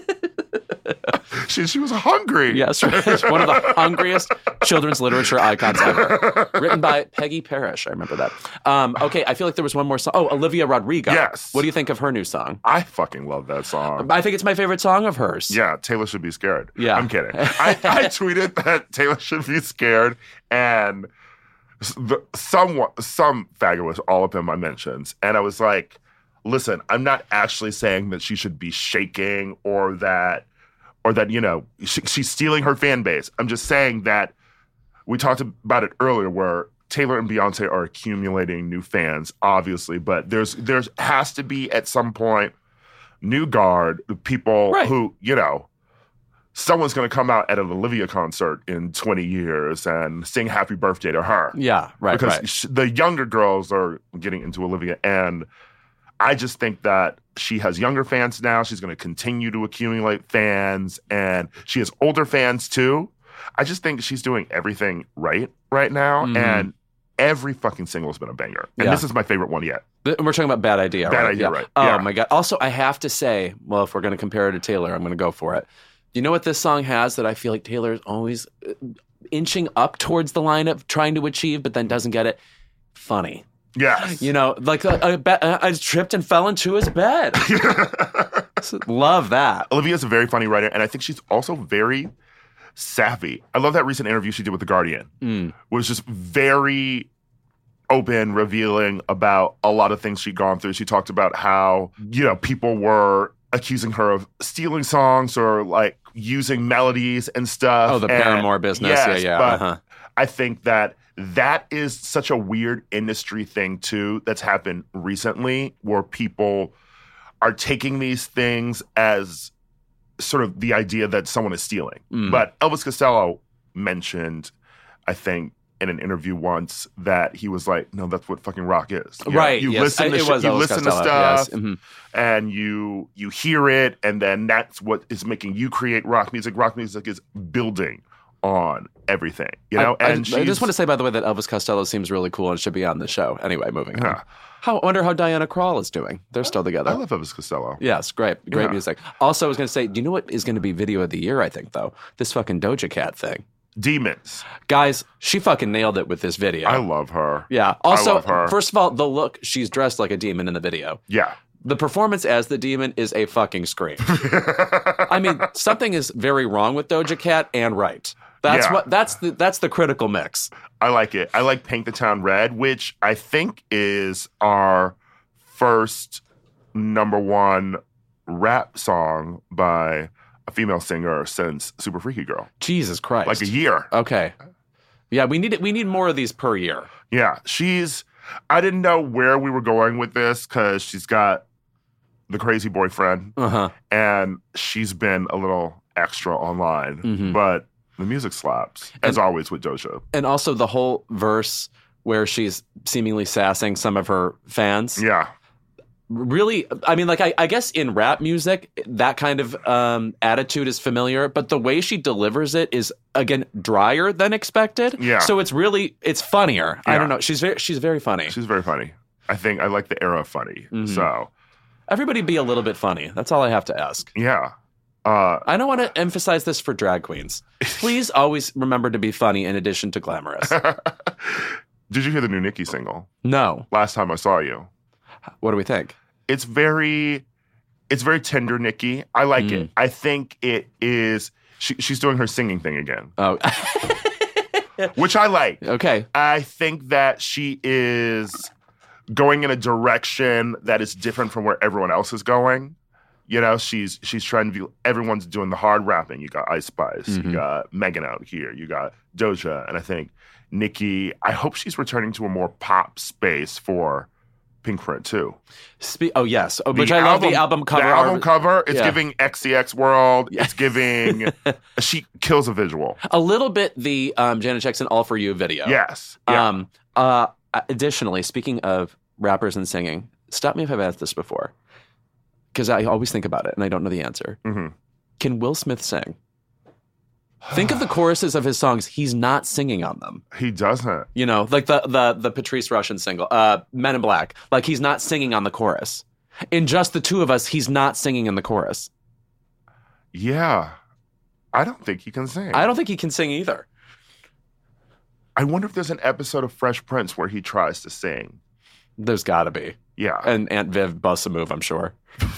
She, she was hungry. Yes, right. One of the hungriest children's literature icons ever. Written by Peggy Parrish. I remember that. Um, okay, I feel like there was one more song. Oh, Olivia Rodrigo. Yes. What do you think of her new song? I fucking love that song. I think it's my favorite song of hers. Yeah, Taylor should be scared. Yeah. I'm kidding. I, I tweeted that Taylor should be scared, and s- the, someone, some faggot was all up in my mentions, and I was like, listen, I'm not actually saying that she should be shaking or that, or that, you know, she, she's stealing her fan base. I'm just saying that we talked about it earlier where Taylor and Beyonce are accumulating new fans, obviously, but there's there's has to be at some point new guard, the people Right. who, you know, someone's going to come out at an Olivia concert in twenty years and sing happy birthday to her. Yeah, right, because right. sh- the younger girls are getting into Olivia, and I just think that she has younger fans now. She's going to continue to accumulate fans, and she has older fans too. I just think she's doing everything right right now, Mhm. and every fucking single has been a banger. And Yeah. this is my favorite one yet. Th- We're talking about Bad Idea, Bad right? Idea, Yeah. right. Oh, Yeah. my God. Also, I have to say, well, if we're going to compare her to Taylor, I'm going to go for it. You know what this song has that I feel like Taylor is always inching up towards the line of trying to achieve, but then doesn't get it? Funny. Yes. You know, like I, I, I tripped and fell into his bed. Love that. Olivia's a very funny writer, and I think she's also very savvy. I love that recent interview she did with The Guardian. Mm. It was just very open, revealing about a lot of things she'd gone through. She talked about how, you know, people were accusing her of stealing songs or like using melodies and stuff. Oh, the and, Paramore business. Yes, yeah, yeah. But uh-huh. I think that that is such a weird industry thing, too, that's happened recently where people are taking these things as sort of the idea that someone is stealing. Mm. But Elvis Costello mentioned, I think, in an interview once that he was like, no, that's what fucking rock is. You know, right. you yes. listen to, it sh- was you Elvis listen Costello. to stuff Yes. Mm-hmm. and you you hear it, and then that's what is making you create rock music. Rock music is building on everything, you know? I, and I, I just want to say, by the way, that Elvis Costello seems really cool and should be on the show. Anyway, moving Yeah. on. How, I wonder how Diana Krall is doing. They're still together. I love Elvis Costello. Yes, great. Great Yeah. music. Also, I was going to say, do you know what is going to be video of the year, I think, though? This fucking Doja Cat thing. Demons. Guys, she fucking nailed it with this video. I love her. Yeah. Also, love her. first of all, the look, she's dressed like a demon in the video. Yeah. The performance as the demon is a fucking scream. I mean, something is very wrong with Doja Cat and right. That's Yeah. what that's the that's the critical mix. I like it. I like Paint the Town Red, which I think is our first number one rap song by a female singer since Super Freaky Girl. Jesus Christ. Like a year. Okay. Yeah, we need we need more of these per year. Yeah. She's, I didn't know where we were going with this because she's got the crazy boyfriend Uh-huh. and she's been a little extra online, Mhm. but the music slaps, as always with Doja. And also the whole verse where she's seemingly sassing some of her fans. Yeah. Really, I mean, like, I, I guess in rap music, that kind of um, attitude is familiar, but the way she delivers it is, again, drier than expected. Yeah. So it's really, it's funnier. I Yeah. don't know. She's very, she's very funny. She's very funny. I think I like the era of funny. Mhm. So, Everybody be a little bit funny. That's all I have to ask. yeah. Uh, I don't want to emphasize this for drag queens. Please always remember to be funny in addition to glamorous. Did you hear the new Nicki single? No. Last time I saw you. What do we think? It's very, it's very tender, Nicki. I like Mm. it. I think it is. She, she's doing her singing thing again, Oh, which I like. okay. I think that she is going in a direction that is different from where everyone else is going. You know, she's she's trying to be. Everyone's doing the hard rapping. You got Ice Spice, Mhm. you got Megan out here, you got Doja, and I think Nicki. I hope she's returning to a more pop space for Pink Print too. Spe- oh, yes. Oh, which The I love the album cover. The album art. cover. It's Yeah. giving X C X World. Yeah. It's giving. She kills a visual. A little bit the um, Janet Jackson All For You video. Yes. Yeah. Um, uh, additionally, speaking of rappers and singing, stop me if I've asked this before, because I always think about it and I don't know the answer. Mhm. Can Will Smith sing? Think of the choruses of his songs. He's not singing on them. He doesn't. You know, like the the the Patrice Rushen single, uh, Men in Black. Like he's not singing on the chorus. In Just the Two of Us, he's not singing in the chorus. Yeah. I don't think he can sing. I don't think he can sing either. I wonder if there's an episode of Fresh Prince where he tries to sing. There's got to be. Yeah. And Aunt Viv busts a move, I'm sure.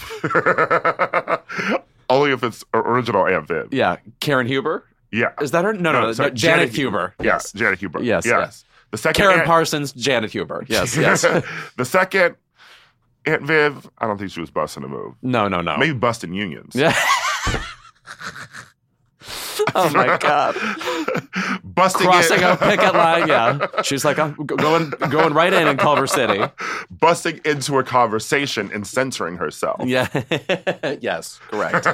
Only if it's original Aunt Viv. Yeah. Karen Huber? Yeah. Is that her? No, no, no. sorry, no Janet, Huber. Yeah, Yes. Janet Huber. Yes, yes. The second Karen Aunt, Parsons, Janet Huber. Yes, yes. the second Aunt Viv, I don't think she was busting a move. No, no, no. Maybe busting unions. Yeah. Oh my God. busting Crossing in, a picket line. Yeah. She's like, I'm g- going, going right in in Culver City. busting into a conversation and censoring herself. Yeah. Yes, correct.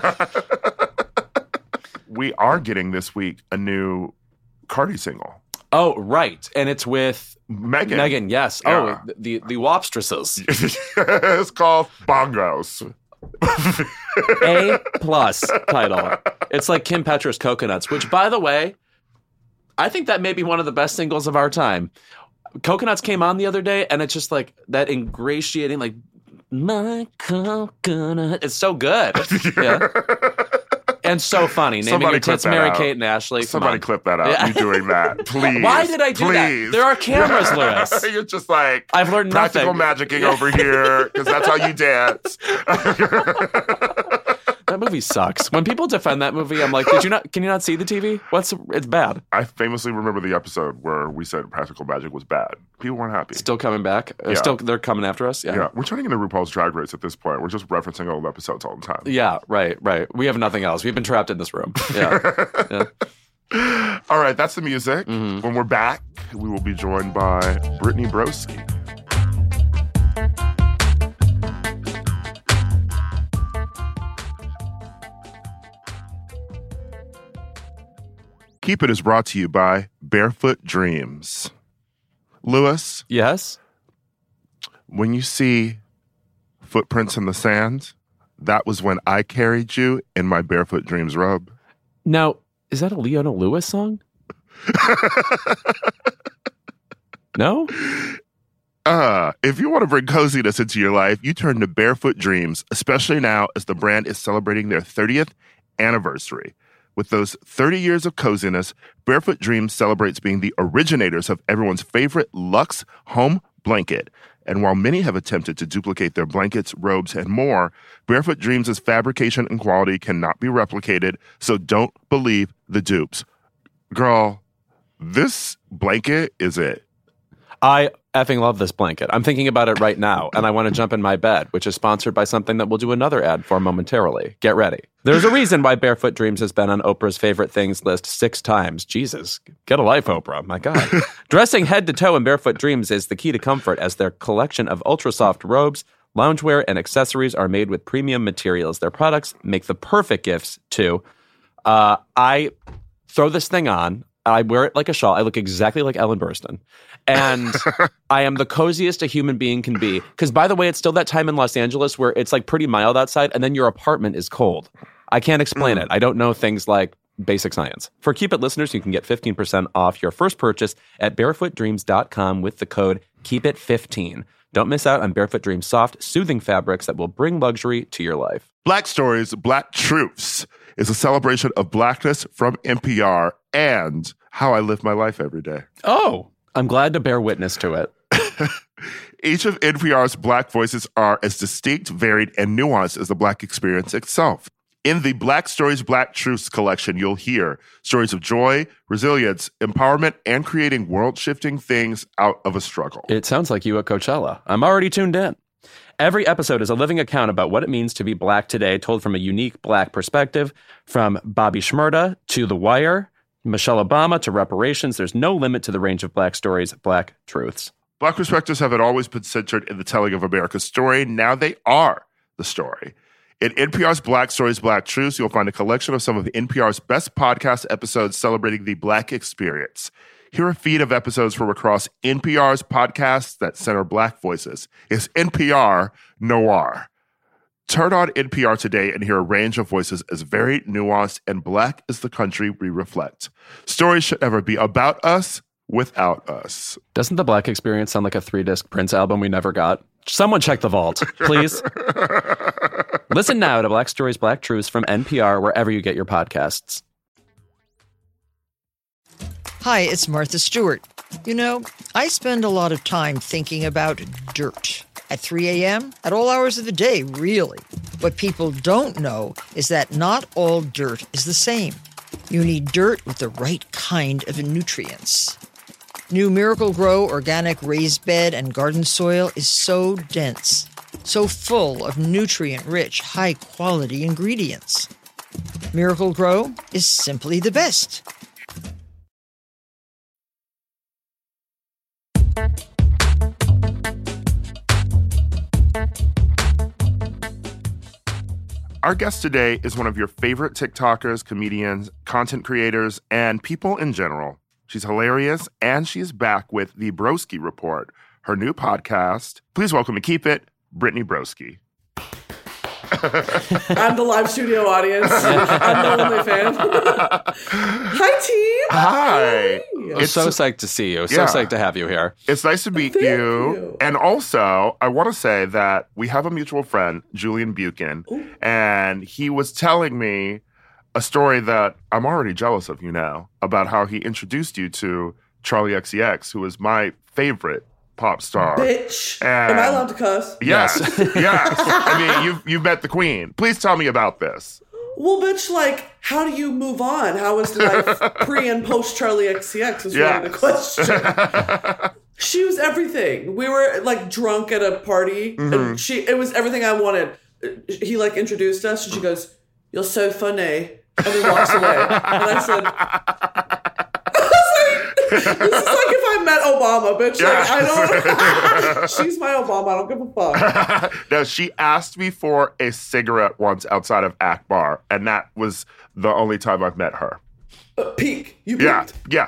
We are getting this week a new Cardi single. Oh, right. And it's with Megan. Megan. Yes. Yeah. Oh, the, the Wopstresses. It's called Bongos. A plus title. It's like Kim Petras' Coconuts, which, by the way, I think that may be one of the best singles of our time. Coconuts came on the other day, and it's just like that ingratiating, like, my coconut. It's so good. Yeah. And And so funny. Naming Somebody your clip tits that Mary out. Kate and Ashley. Come Somebody on. clip that out. Yeah. You doing that. Please. Why did I do Please. that? There are cameras, Lewis. You're just like, I've learned practical nothing. magicking over here because that's how you dance. That movie sucks. When people defend that movie, I'm like, did you not? Can you not see the T V? What's? It's bad. I famously remember the episode where we said practical magic was bad. People weren't happy. Still coming back. Uh, Yeah. Still, they're coming after us. Yeah. Yeah, we're turning into RuPaul's Drag Race at this point. We're just referencing old episodes all the time. Yeah. Right. Right. We have nothing else. We've been trapped in this room. Yeah. Yeah. All right, that's the music. Mm-hmm. When we're back, we will be joined by Brittany Broski. Keep It is brought to you by Barefoot Dreams. Lewis, Yes. when you see footprints in the sand, that was when I carried you in my Barefoot Dreams robe. Now, is that a Leona Lewis song? No? Uh, if you want to bring coziness into your life, you turn to Barefoot Dreams, especially now as the brand is celebrating their thirtieth anniversary. With those thirty years of coziness, Barefoot Dreams celebrates being the originators of everyone's favorite luxe home blanket. And while many have attempted to duplicate their blankets, robes, and more, Barefoot Dreams' fabrication and quality cannot be replicated, so don't believe the dupes. Girl, this blanket is it. I effing love this blanket. I'm thinking about it right now, and I want to jump in my bed, which is sponsored by something that we'll do another ad for momentarily. Get ready. There's a reason why Barefoot Dreams has been on Oprah's favorite things list six times. Jesus, get a life, Oprah. My God. Dressing head to toe in Barefoot Dreams is the key to comfort, as their collection of ultra-soft robes, loungewear, and accessories are made with premium materials. Their products make the perfect gifts, too. Uh, I throw this thing on. I wear it like a shawl. I look exactly like Ellen Burstyn. And I am the coziest a human being can be. Because, by the way, it's still that time in Los Angeles where it's like pretty mild outside and then your apartment is cold. I can't explain it. I don't know things like basic science. For Keep It listeners, you can get fifteen percent off your first purchase at barefoot dreams dot com with the code keep it fifteen. Don't miss out on Barefoot Dreams soft, soothing fabrics that will bring luxury to your life. Black Stories, Black Truths is a celebration of Blackness from N P R and how I live my life every day. Oh, I'm glad to bear witness to it. Each of N P R's Black voices are as distinct, varied, and nuanced as the Black experience itself. In the Black Stories, Black Truths collection, you'll hear stories of joy, resilience, empowerment, and creating world-shifting things out of a struggle. It sounds like you at Coachella. I'm already tuned in. Every episode is a living account about what it means to be Black today, told from a unique Black perspective. From Bobby Shmurda to The Wire, Michelle Obama to reparations, there's no limit to the range of Black stories, Black truths. Black perspectives haven't always been centered in the telling of America's story. Now they are the story. In N P R's Black Stories, Black Truths, you'll find a collection of some of N P R's best podcast episodes celebrating the Black experience. Hear a feed of episodes from across N P R's podcasts that center Black voices. It's N P R Noir. Turn on N P R today and hear a range of voices as varied, nuanced, and Black as the country we reflect. Stories should never be about us without us. Doesn't the Black experience sound like a three-disc Prince album we never got? Someone check the vault, please. Listen now to Black Stories, Black Truths from N P R wherever you get your podcasts. Hi, it's Martha Stewart. You know, I spend a lot of time thinking about dirt. At three a.m., at all hours of the day, really. What people don't know is that not all dirt is the same. You need dirt with the right kind of nutrients. New Miracle Grow organic raised bed and garden soil is so dense, so full of nutrient-rich, high-quality ingredients. Miracle Grow is simply the best. Our guest today is one of your favorite TikTokers, comedians, content creators, and people in general. She's hilarious, and she's back with The Broski Report, her new podcast. Please welcome to Keep It, Brittany Broski. I'm the live studio audience. I'm the only fan. Hi, team. Hi. I'm so psyched to see you. So Yeah. psyched to have you here. It's nice to meet Thank you. you. And also, I want to say that we have a mutual friend, Julian Buchan, and he was telling me a story that I'm already jealous of you now about how he introduced you to Charlie X C X, who is my favorite pop star. Bitch. And Am I allowed to cuss? Yes. Yes. I mean, you've, you've met the queen. Please tell me about this. Well, bitch, like, how do you move on? How is life pre and post Charlie X C X is Yes. really the question. She was everything. We were, like, drunk at a party, Mm-hmm. and she it was everything I wanted. He, like, introduced us, and she goes, "You're so funny," and then walks away. And I said, I was like, this is like if I met Obama, bitch. Like, I don't, she's my Obama. I don't give a fuck. No, she asked me for a cigarette once outside of Akbar, and that was the only time I've met her. Uh, peak. You Yeah, peaked. yeah.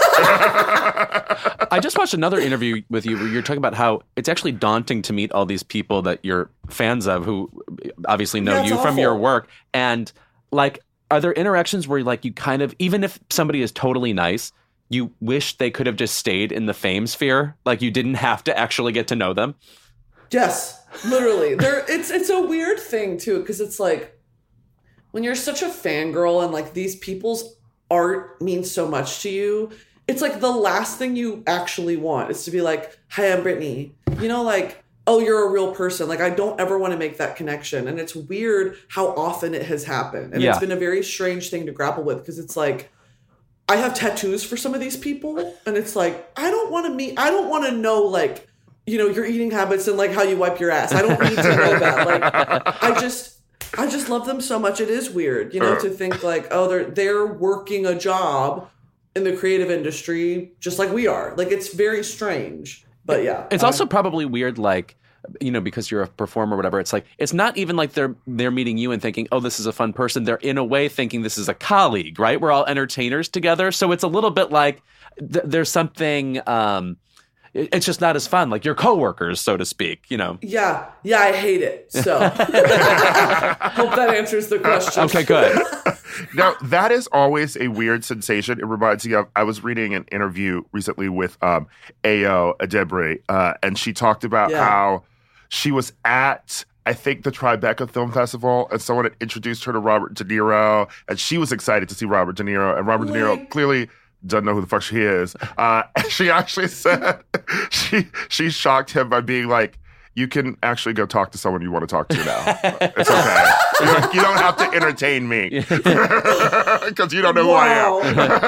I just watched another interview with you where you're talking about how it's actually daunting to meet all these people that you're fans of who obviously know Yeah, it's you from your awful. work. And like, are there interactions where like you kind of, even if somebody is totally nice, you wish they could have just stayed in the fame sphere? Like you didn't have to actually get to know them? Yes, literally. There, it's it's a weird thing too, because it's like when you're such a fangirl and like these people's art means so much to you, it's like the last thing you actually want is to be like, "Hi, I'm Brittany." You know, like, oh, you're a real person. Like, I don't ever want to make that connection, and it's weird how often it has happened, and Yeah. it's been a very strange thing to grapple with because it's like, I have tattoos for some of these people, and it's like, I don't want to meet, I don't want to know, like, you know, your eating habits and like how you wipe your ass. I don't need to know that. Like, I just, I just love them so much. It is weird, you know, to think like, oh, they're they're working a job in the creative industry just like we are. Like, it's very strange. But yeah, It's I- also probably weird, like, you know, because you're a performer or whatever. It's like, it's not even like they're they're meeting you and thinking, oh, this is a fun person. They're in a way thinking this is a colleague, right? We're all entertainers together. So it's a little bit like th- there's something, um, it- it's just not as fun. Like your coworkers, so to speak, you know. yeah, yeah, I hate it. So hope that answers the question. Okay, good. Now, that is always a weird sensation. It reminds me of, I was reading an interview recently with um, Ayo Adebri, uh, and she talked about Yeah. how she was at, I think, the Tribeca Film Festival, and someone had introduced her to Robert De Niro, and she was excited to see Robert De Niro, and Robert De Niro Like- clearly doesn't know who the fuck she is. Uh, and she actually said she she shocked him by being like, you can actually go talk to someone you want to talk to now. It's okay. You don't, you don't have to entertain me because you don't know Wow. who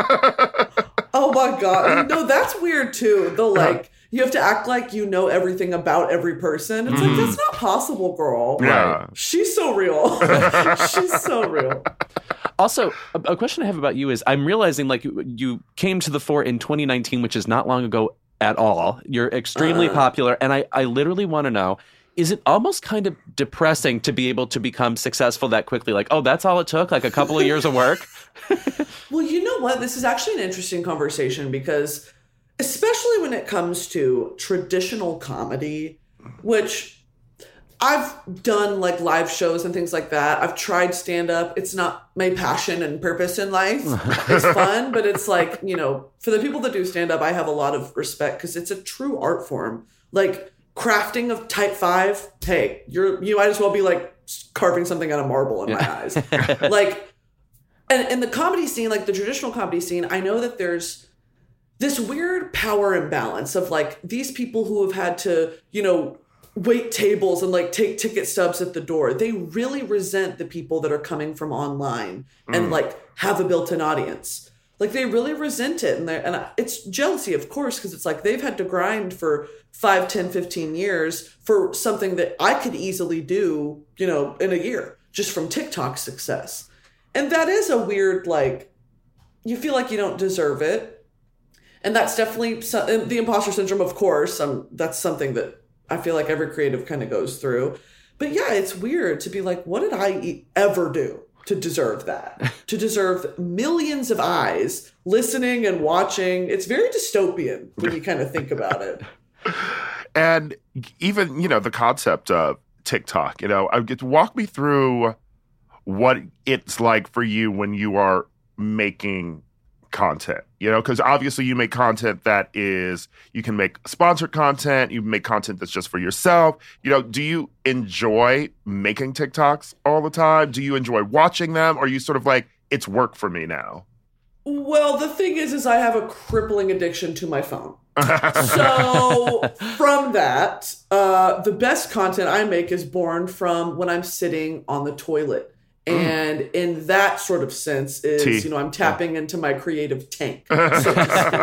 I am. Oh my God. No, that's weird too. The like, you have to act like you know everything about every person. It's like, that's not possible, girl. Yeah. She's so real. She's so real. Also, a, a question I have about you is I'm realizing like you, you came to the fore in twenty nineteen, which is not long ago at all. You're extremely Uh. popular. And I, I literally want to know, is it almost kind of depressing to be able to become successful that quickly? Like, oh, that's all it took? Like a couple of years of work? Well, you know what? This is actually an interesting conversation because, especially when it comes to traditional comedy, which I've done like live shows and things like that. I've tried stand up. It's not my passion and purpose in life. It's fun, but it's like, you know, for the people that do stand up, I have a lot of respect because it's a true art form. Like crafting of type five. Hey, you're, you might as well be like carving something out of marble in my eyes. Like, and in the comedy scene, like the traditional comedy scene, I know that there's this weird power imbalance of like these people who have had to, you know, wait tables and like take ticket stubs at the door. They really resent the people that are coming from online and like have a built-in audience. Like they really resent it. And they're, and it's jealousy, of course, because it's like they've had to grind for five, ten, fifteen years for something that I could easily do, you know, in a year just from TikTok success. And that is a weird, like, you feel like you don't deserve it. And that's definitely so, the imposter syndrome, of course. Um, that's something that I feel like every creative kind of goes through. But yeah, it's weird to be like, what did I e- ever do to deserve that? To deserve millions of eyes listening and watching. It's very dystopian when you kind of think about it. And even, you know, the concept of TikTok, you know, I get to walk me through what it's like for you when you are making content, you know, because obviously you make content that is, you can make sponsored content, you make content that's just for yourself. You know, do you enjoy making TikToks all the time? Do you enjoy watching them? Or are you sort of like it's work for me now? Well, the thing is, is I have a crippling addiction to my phone. So from that, uh, the best content I make is born from when I'm sitting on the toilet. And mm. in that sort of sense is, Tea. you know, I'm tapping into my creative tank. So, so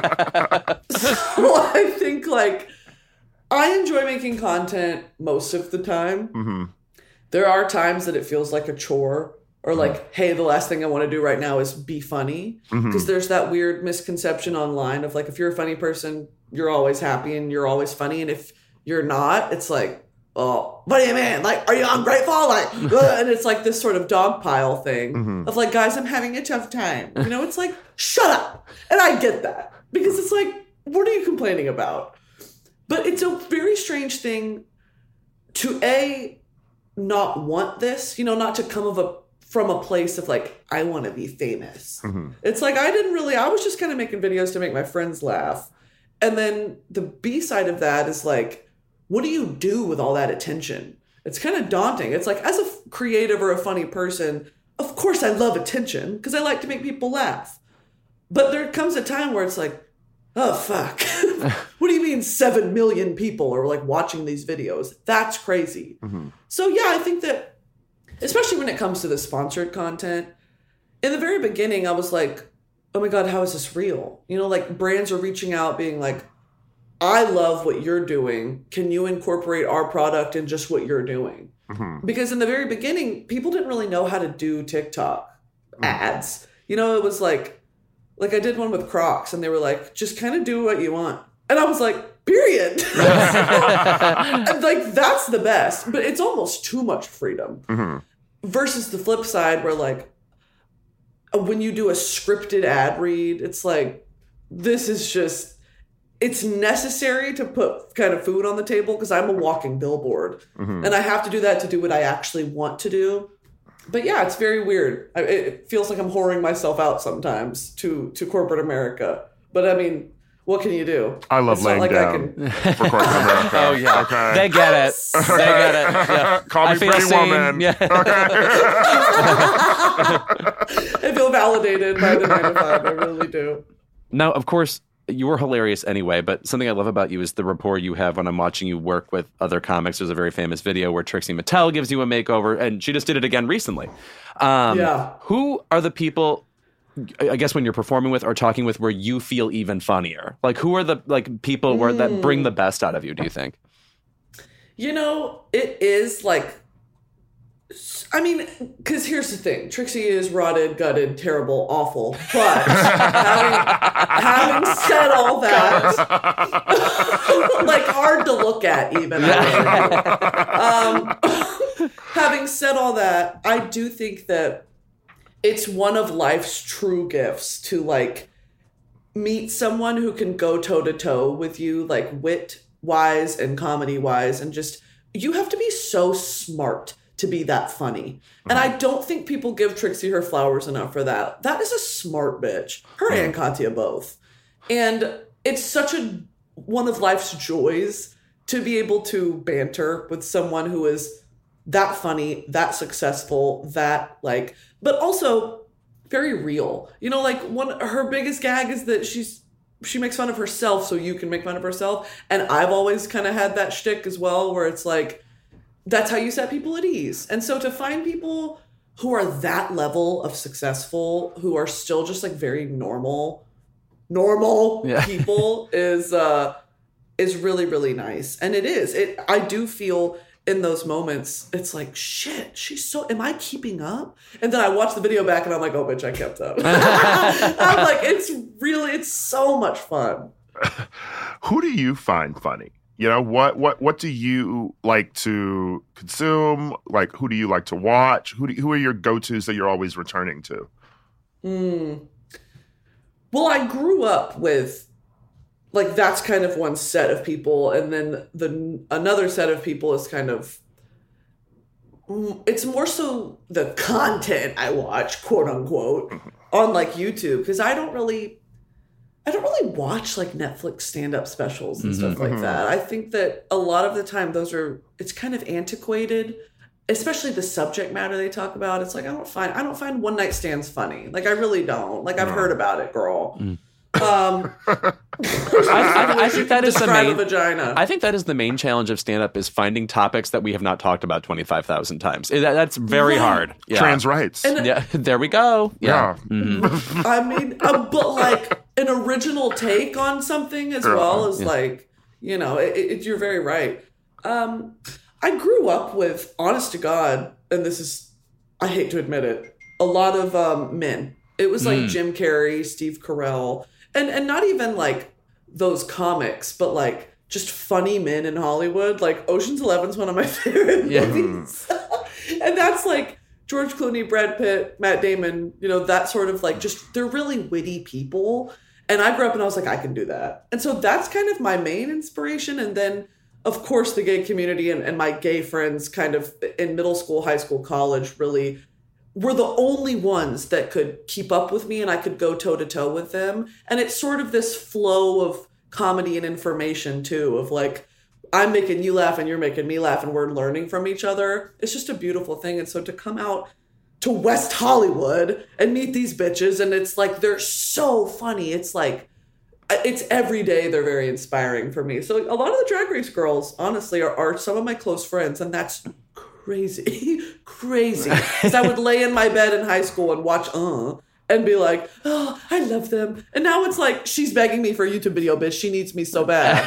I think like I enjoy making content most of the time. Mm-hmm. There are times that it feels like a chore. Or like, hey, the last thing I want to do right now is be funny. Because mm-hmm. there's that weird misconception online of like, if you're a funny person, you're always happy and you're always funny. And if you're not, it's like, oh, what do you mean? Like, are you ungrateful? Like, and it's like this sort of dog pile thing mm-hmm. of like, guys, I'm having a tough time. You know, it's like, shut up. And I get that. Because it's like, what are you complaining about? But it's a very strange thing to A, not want this, you know, not to come of a from a place of like, I want to be famous. Mm-hmm. It's like, I didn't really, I was just kind of making videos to make my friends laugh. And then the B side of that is like, what do you do with all that attention? It's kind of daunting. It's like, as a creative or a funny person, of course I love attention because I like to make people laugh. But there comes a time where it's like, oh, fuck. What do you mean seven million people are like watching these videos? That's crazy. Mm-hmm. So yeah, I think that especially when it comes to the sponsored content, in the very beginning, I was like, oh my God, how is this real? You know, like brands are reaching out being like, I love what you're doing. Can you incorporate our product in just what you're doing? Mm-hmm. Because in the very beginning, people didn't really know how to do TikTok mm-hmm. ads. You know, it was like, like I did one with Crocs and they were like, just kind of do what you want. And I was like, period. And like, that's the best, but it's almost too much freedom. Mm-hmm. Versus the flip side where like, when you do a scripted ad read, it's like, this is just, it's necessary to put kind of food on the table because I'm a walking billboard. Mm-hmm. And I have to do that to do what I actually want to do. But yeah, it's very weird. It feels like I'm whoring myself out sometimes to, to corporate America. But I mean, what can you do? I love it's laying like down can... for corporate America. Oh, yeah. Okay. They get it. They get it. Yeah. Call me I pretty woman. Yeah. Okay. I feel validated by the nine to five. I really do. Now, of course, you were hilarious anyway, but something I love about you is the rapport you have when I'm watching you work with other comics. There's a very famous video where Trixie Mattel gives you a makeover, and she just did it again recently. Um, yeah. Who are the people, I guess, when you're performing with or talking with where you feel even funnier? Like, who are the like people where mm. that bring the best out of you, do you think? You know, it is like, I mean, because here's the thing. Trixie is rotted, gutted, terrible, awful. But having, having said all that, like hard to look at even. um, having said all that, I do think that it's one of life's true gifts to like meet someone who can go toe to toe with you, like wit wise and comedy wise. And just, you have to be so smart to be that funny. And I don't think people give Trixie her flowers enough for that. That is a smart bitch. Her and Katya both. And it's such a one of life's joys to be able to banter with someone who is that funny, that successful, that like, but also very real. You know, like one her biggest gag is that she's she makes fun of herself so you can make fun of herself. And I've always kind of had that shtick as well, where it's like, that's how you set people at ease. And so to find people who are that level of successful, who are still just like very normal, normal yeah. people is uh, is really, really nice. And it is. It. I do feel in those moments, it's like, shit, she's so, am I keeping up? And then I watch the video back and I'm like, oh, bitch, I kept up. I'm like, it's really, it's so much fun. Who do you find funny? You know, what what what do you like to consume? Like, who do you like to watch? Who do, who are your go-tos that you're always returning to? Mm. Well, I grew up with, like, that's kind of one set of people. And then the another set of people is kind of, it's more so the content I watch, quote unquote, on, like, YouTube. Because I don't really... I don't really watch like Netflix stand-up specials and mm-hmm. stuff like mm-hmm. that. I think that a lot of the time those are, it's kind of antiquated. especially the subject matter they talk about. It's like, I don't find, I don't find one night stands funny. Like, I really don't. Like, I've no. heard about it, girl. Mm. Um, I, I, I think that is the main. Vagina. I think that is the main challenge of stand-up is finding topics that we have not talked about twenty-five thousand times. It, that's very yeah. hard. Yeah. Trans rights. And, yeah, there we go. Yeah. yeah. Mm-hmm. I mean, uh, but like an original take on something as well is yeah. like, you know, it, it, you're very right. Um, I grew up with, honest to God, and this is, I hate to admit it, a lot of um, men. It was like mm. Jim Carrey, Steve Carell. And and not even like those comics, but like just funny men in Hollywood. Like Ocean's Eleven's one of my favorite yeah. movies. And that's like George Clooney, Brad Pitt, Matt Damon, you know, that sort of like just they're really witty people. And I grew up and I was like, I can do that. And so that's kind of my main inspiration. And then, of course, the gay community and, and my gay friends kind of in middle school, high school, college really were the only ones that could keep up with me and I could go toe to toe with them. And it's sort of this flow of comedy and information too, of like, I'm making you laugh and you're making me laugh and we're learning from each other. It's just a beautiful thing. And so to come out to West Hollywood and meet these bitches and it's like, they're so funny. It's like, it's every day they're very inspiring for me. So a lot of the Drag Race girls, honestly, are, are some of my close friends. And that's crazy, crazy. Because I would lay in my bed in high school and watch uh and be like, oh, I love them. And now it's like, she's begging me for a YouTube video, bitch. She needs me so bad.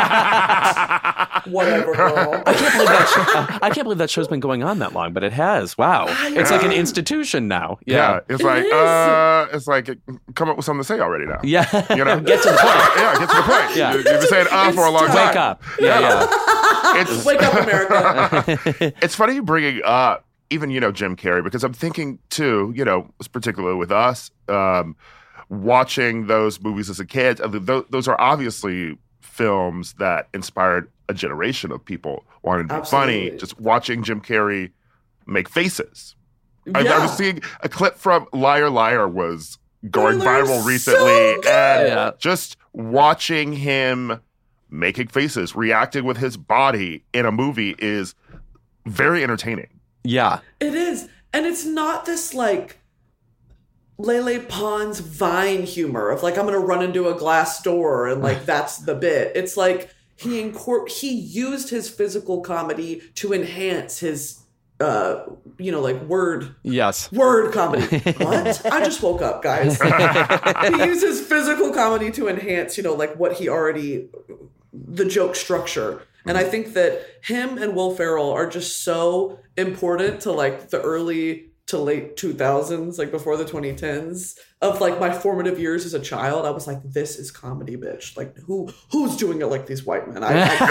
Whatever, girl. I can't believe that show, I can't believe that show's been going on that long, but it has. Wow. It's like an institution now. Yeah. yeah it's it like, is. uh, it's like, come up with something to say already now. Yeah. You know? Get to the point. Yeah, get to the point. Yeah. You, you've been saying uh for a long time. Wake up. Yeah, yeah. It's, Wake up, America. It's funny you bringing up even, you know, Jim Carrey, because I'm thinking too, you know, particularly with us, um, watching those movies as a kid, those, those are obviously films that inspired a generation of people wanting to be Absolutely. funny. Just watching Jim Carrey make faces. Yeah. I, I was seeing a clip from Liar Liar was going Liar viral Liar's recently, so good. and Yeah. just watching him making faces, reacting with his body in a movie is very entertaining. Yeah. It is. And it's not this like Lele Pons Vine humor of like, I'm going to run into a glass door and like, that's the bit. It's like he incorpor- he used his physical comedy to enhance his, uh, you know, like word. Yes. Word comedy. What? I just woke up, guys. He uses physical comedy to enhance, you know, like what he already, the joke structure. And I think that him and Will Ferrell are just so important to like the early to late two thousands, like before the twenty tens of like my formative years as a child. I was like, this is comedy, bitch. Like who who's doing it like these white men? I,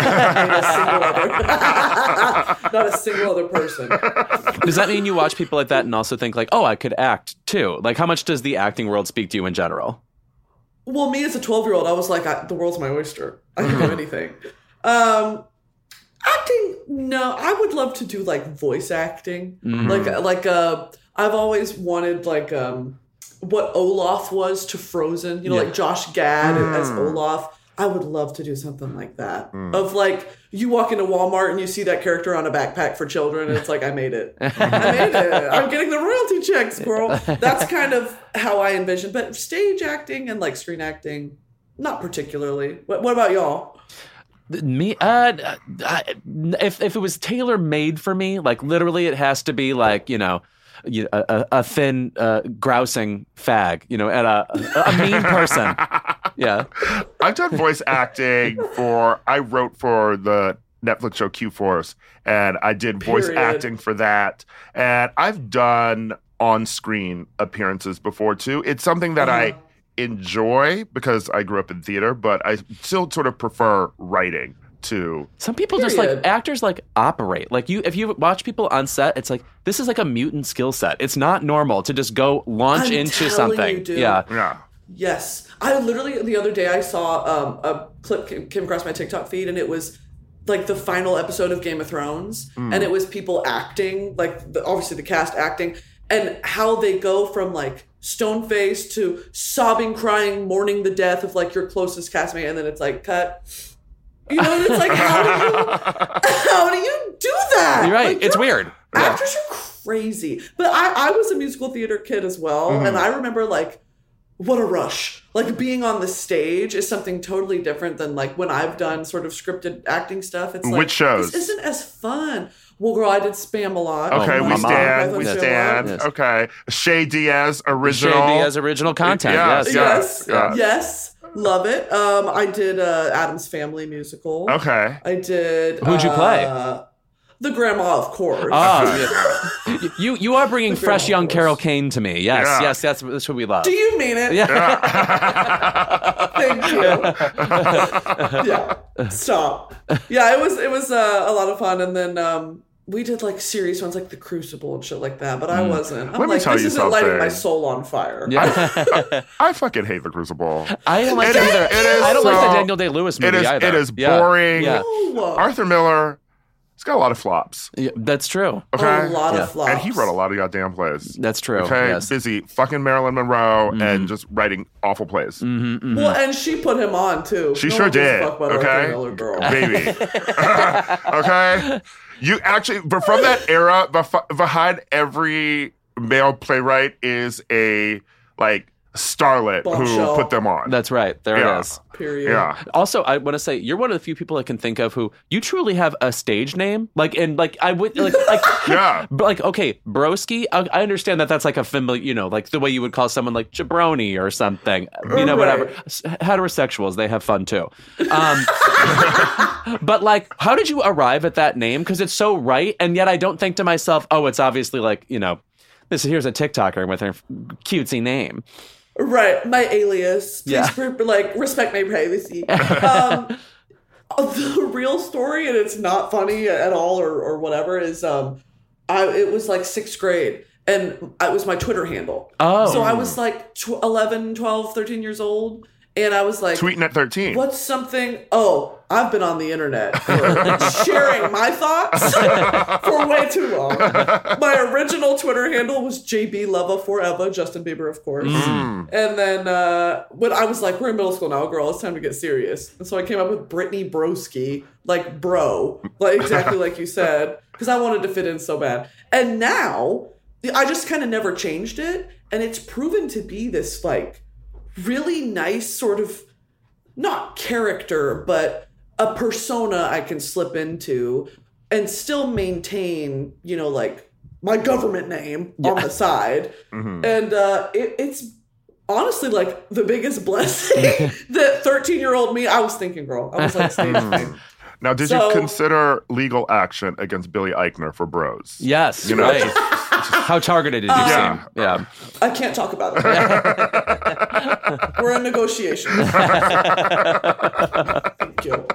I can't name a single other, not a single other person. Does that mean you watch people like that and also think like, oh, I could act too? Like how much does the acting world speak to you in general? Well, me as a twelve year old, I was like, I, the world's my oyster. I can do anything. Um, acting, no, I would love to do like voice acting. Mm-hmm. Like, like, uh, I've always wanted like, um, what Olaf was to Frozen, you know, yeah. like Josh Gad mm. as Olaf. I would love to do something like that. Mm. Of like, you walk into Walmart and you see that character on a backpack for children, and it's like, I made it. I made it. I'm getting the royalty checks, girl. That's kind of how I envision. But stage acting and like screen acting, not particularly. What, what about y'all? Me, uh, I, if if it was tailor made for me, like literally, it has to be like you know, you, a, a thin, uh, grousing fag, you know, and a a mean person. Yeah, I've done voice acting for. I wrote for the Netflix show Q-Force, and I did voice Period. acting for that. And I've done on-screen appearances before too. It's something that uh-huh. I enjoy because I grew up in theater, but I still sort of prefer writing to. Some people Period. just like actors like operate like you. If you watch people on set, it's like this is like a mutant skill set. It's not normal to just go launch I'm into telling something. You, dude. Yeah, yeah. Yes, I literally the other day I saw um, a clip came, came across my TikTok feed, and it was like the final episode of Game of Thrones, mm. and it was people acting, like the, obviously the cast acting, and how they go from like stone face to sobbing, crying, mourning the death of like your closest castmate, and then it's like cut. You know, and it's like how do you how do you do that? You're right. Like, it's you're, weird. Actors are crazy. But I, I was a musical theater kid as well. Mm-hmm. And I remember, like, what a rush. Like, being on the stage is something totally different than, like, when I've done sort of scripted acting stuff. It's like, Which shows? This isn't as fun. Well, girl, I did Spam a lot. Okay, Oh, we Mama. stand. We Yes. stand. Yes. Okay. Shay Diaz original. Shay Diaz original content. Yeah, Yes. yeah. Yes, yeah. yes. Love it. Um, I did uh, Addams Family musical. Okay. I did. Who'd you play? uh, The grandma, of course. Oh, yeah. you you are bringing The fresh grandma, young of Carol course. Kane to me. Yes, Yeah. yes, that's that's what we love. Do you mean it? Yeah. Thank you. Yeah. Stop. Yeah, it was it was uh, a lot of fun, and then um, we did like serious ones like The Crucible and shit like that. But I wasn't. I'm Let me like, tell this you isn't lighting something. my soul on fire. Yeah. I fucking hate The Crucible. I don't like It that is- either. it is I don't like the so- Daniel Day Lewis movie It is. either. It is Yeah. boring. Yeah. Oh, Arthur Miller. He's got a lot of flops. Yeah, that's true. Okay. a lot Yeah. of flops. And he wrote a lot of goddamn plays. That's true. Okay, Yes. busy fucking Marilyn Monroe and just writing awful plays. Mm-hmm. Well, and she put him on too. She No sure one gives a did. fuck about Arthur Okay, Miller, girl. baby. Okay, you actually, but from that era, bef- behind every male playwright is a like starlet Bombshell. who put them on. That's right. There Yeah. it is. Period. Yeah. Also, I want to say you're one of the few people I can think of who you truly have a stage name. Like, and like I would like like Yeah. but like okay, broski. I, I understand that that's like a familiar, you know, like the way you would call someone like jabroni or something. You know, whatever. Right. S- Heterosexuals, they have fun too. Um, but like, how did you arrive at that name? Because it's so right, and yet I don't think to myself, oh, it's obviously like you know, this here's a TikToker with her cutesy name. Right, my alias. Please, Yeah. per- like, respect my privacy. um, the real story, and it's not funny at all, or, or whatever, is um, I it was like sixth grade, and it was my Twitter handle. Oh. So I was like tw- eleven, twelve, thirteen years old, and I was like, Tweeting at thirteen. what's something? Oh, I've been on the internet for sharing my thoughts for way too long. My original Twitter handle was J B Leva Forever, Justin Bieber, of course. Mm. And then uh, when I was like, we're in middle school now, girl, it's time to get serious. And so I came up with Brittany Broski, like bro, like exactly like you said, because I wanted to fit in so bad. And now I just kind of never changed it, and it's proven to be this like really nice sort of not character, but a persona I can slip into and still maintain, you know, like my government name on the side. Mm-hmm. And uh, it, it's honestly like the biggest blessing that thirteen year old me, I was thinking, girl, I was like, stage name. Now, did So- you consider legal action against Billy Eichner for bros? Yes, You know, right. just- How targeted did you Yeah. seem? Yeah. I can't talk about it. We're in negotiations. Thank you.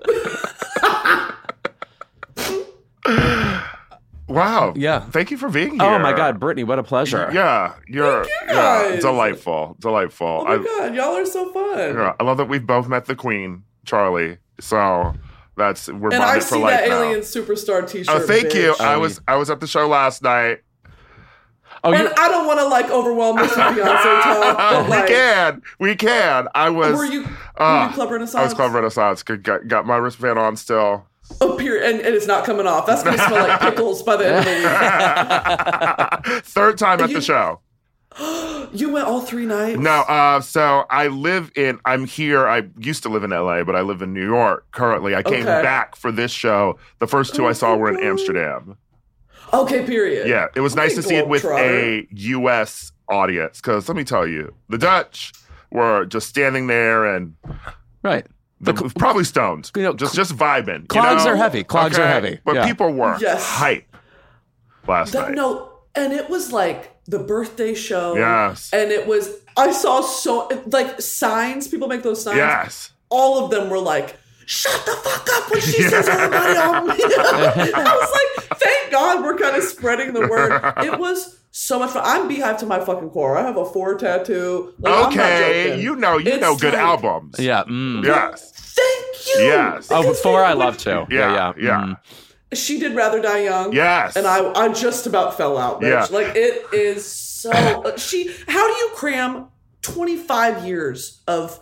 Wow. Yeah. Thank you for being here. Oh my God, Brittany, what a pleasure. Yeah, you're you yeah, guys. delightful, delightful. Oh my I, God, y'all are so fun. yeah, I love that we've both met the Queen, Charlie. So that's we're And I bonded for see life that now. Alien Superstar t-shirt. Oh, thank you. bitch. I was I was at the show last night. Oh, And you I don't want to like overwhelm this with Beyonce talk, but we like, can, we can. I was. were you, were uh, you Club Renaissance? I was Club Renaissance. Got, got my wristband on still. Oh, period. And, and it's not coming off. That's going to smell like pickles by the end of the Third time at You- the show. week. You went all three nights? No, uh, so I live in, I'm here, I used to live in L A, but I live in New York currently. I came Okay. back for this show. The first two I saw were in Amsterdam. Okay, period. Yeah, it was nice Okay, to see it with Globetrotter. a U S audience, because let me tell you, the Dutch were just standing there and right. the, probably stoned, you know, just just vibing. you clogs know? are heavy. Clogs are Okay? heavy. But Yeah. people were Yes. hype last That, night. no, and it was like the birthday show. Yes. And it was, I saw so, like signs, people make those signs. Yes. All of them were like, shut the fuck up when she says everybody on me. I was like, thank God we're kind of spreading the word. It was so much fun. I'm Beehive to my fucking core. I have a four tattoo. Like, I'm not Okay, joking. you know, you It's know good like, albums. Yeah. Mm. Yes. Thank you. Yes. Oh, Because before they- I love to. Yeah, Yeah. yeah. Mm. She did Rather Die Young. Yes. And I, I just about fell out, bitch. Yeah. Like, it is so... she. How do you cram twenty-five years of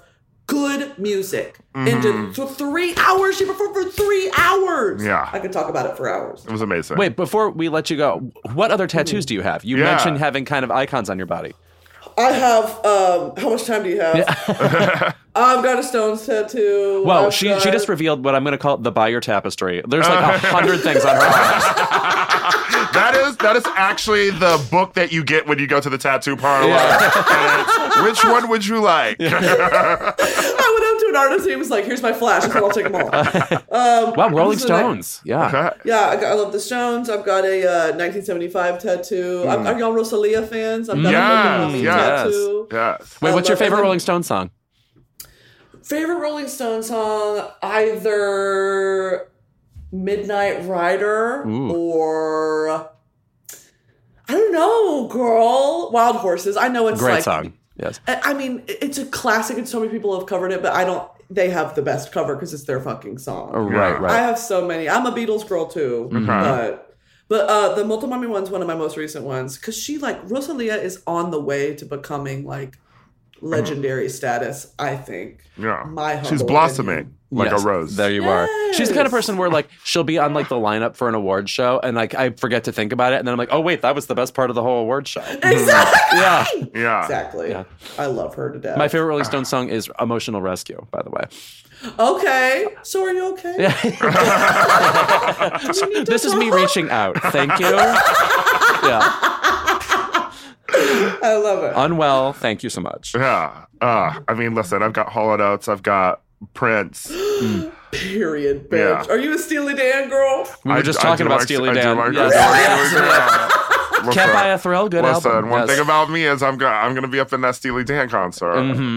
good music Mm-hmm. into th- three hours. She performed for three hours. Yeah. I could talk about it for hours. It was amazing. Wait, before we let you go, what other tattoos do you have? You Yeah. mentioned having kind of icons on your body. I have, um, how much time do you have? Yeah. I've got a Stones tattoo. Well, I've she got... she just revealed what I'm going to call the Buyer Tapestry. There's like a hundred things on her arms. That is that is actually the book that you get when you go to the tattoo parlor. Yeah. And it's, which one would you like? I went up to an artist and he was like, here's my flash. I said, I'll take them all. Um, Wow, Rolling this is the next- Stones. Yeah. Yeah, I, got, I love the Stones. I've got a uh, nineteen seventy-five tattoo. Mm. Are y'all Rosalia fans? I've got Yes, a Megan yes. tattoo. Yes. Wait, I what's your love- favorite and then- Rolling Stones song? Favorite Rolling Stone song? Either Midnight Rider Ooh. or I don't know, girl. Wild Horses. I know it's Great like song. Yes. I I mean, it's a classic, and so many people have covered it, but I don't. They have the best cover because it's their fucking song. Oh, right, I right. have so many. I'm a Beatles girl too, but but uh, the Motomami one's one of my most recent ones because she like Rosalia is on the way to becoming like legendary status. I think. Yeah. My She's humble blossoming opinion. like Yes, a rose. There you are. She's the kind of Yes. person where like she'll be on like the lineup for an award show and like I forget to think about it and then I'm like, oh wait, that was the best part of the whole award show. Exactly. Yeah. Yeah. Exactly. Yeah. I love her to death. My favorite Rolling Stones song is Emotional Rescue, by the way. Okay. So are you okay? This is me reaching out. Thank you. Yeah. I love it. Unwell, thank you so much. Yeah. Uh, I mean, listen, I've got Hall and Oates, I've got Prince. Period, bitch. Yeah. Are you a Steely Dan girl? We were I- just I talking do about like- Steely I do Dan. like Yes. Steely Dan. Listen, Can't Buy a Thrill, good listen, album. one Yes. thing about me is I'm, go- I'm going to be up in that Steely Dan concert.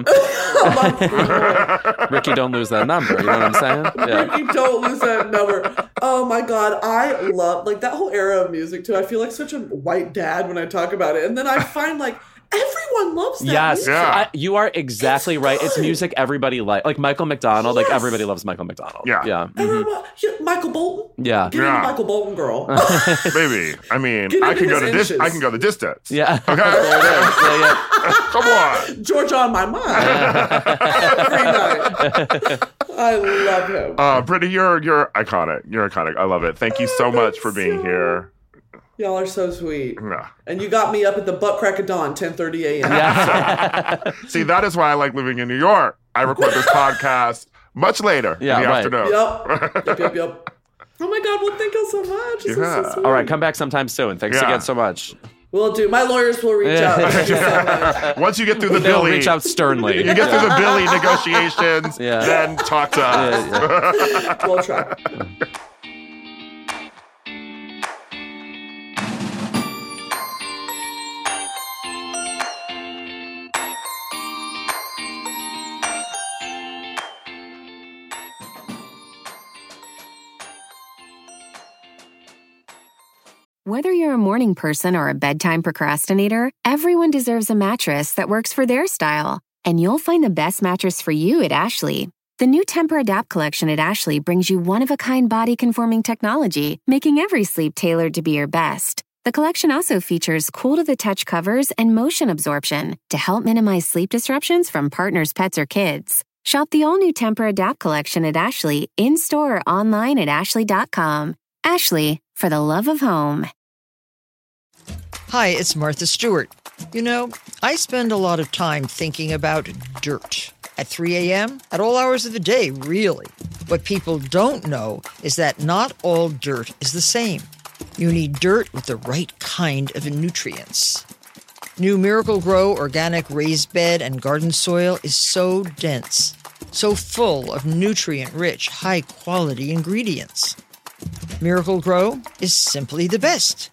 Ricky, don't lose that number. You know what I'm saying? Yeah. Ricky, don't lose that number. Oh my God. I love like that whole era of music too. I feel like such a white dad when I talk about it. And then I find like everyone loves that Yes, music. Yeah. I, you are exactly It's right. It's good. music everybody like, like Michael McDonald. Like Yes. everybody loves Michael McDonald. Yeah. yeah, mhm. Everyone, yeah, Michael Bolton. yeah, Give me Yeah. the Michael Bolton girl. Baby, I mean, Get I into can go his to dis- inches. I can go the distance. yeah. Okay. There it is. Yeah, yeah. Come on. Georgia on my mind every night. I love him. Uh, Brittany, you're you're iconic. You're iconic. I love it. Thank you so Oh, much for thanks being so here. Y'all are so sweet. Yeah. And you got me up at the butt crack of dawn, ten thirty a.m. Yeah. See, that is why I like living in New York. I record this podcast much later Yeah, in the right. afternoon. Yep. Yep, yep, yep. Oh my God, well, thank you so much. This Yeah. is so sweet. All right, come back sometime soon. Thanks Yeah. again so much. Will do. My lawyers will reach out. Thank you so much. Once you get through the They'll Billy, reach out sternly. you get through the Billy negotiations, Yeah. then talk to us. Yeah, yeah. We'll try. Whether you're a morning person or a bedtime procrastinator, everyone deserves a mattress that works for their style. And you'll find the best mattress for you at Ashley. The new Temper-Adapt collection at Ashley brings you one-of-a-kind body-conforming technology, making every sleep tailored to be your best. The collection also features cool-to-the-touch covers and motion absorption to help minimize sleep disruptions from partners, pets, or kids. Shop the all-new Temper-Adapt collection at Ashley, in-store or online at ashley dot com. Ashley, for the love of home. Hi, it's Martha Stewart. You know, I spend a lot of time thinking about dirt. At three a.m., at all hours of the day, really. What people don't know is that not all dirt is the same. You need dirt with the right kind of nutrients. New Miracle Grow organic raised bed and garden soil is so dense, so full of nutrient-rich, high-quality ingredients. Miracle Grow is simply the best.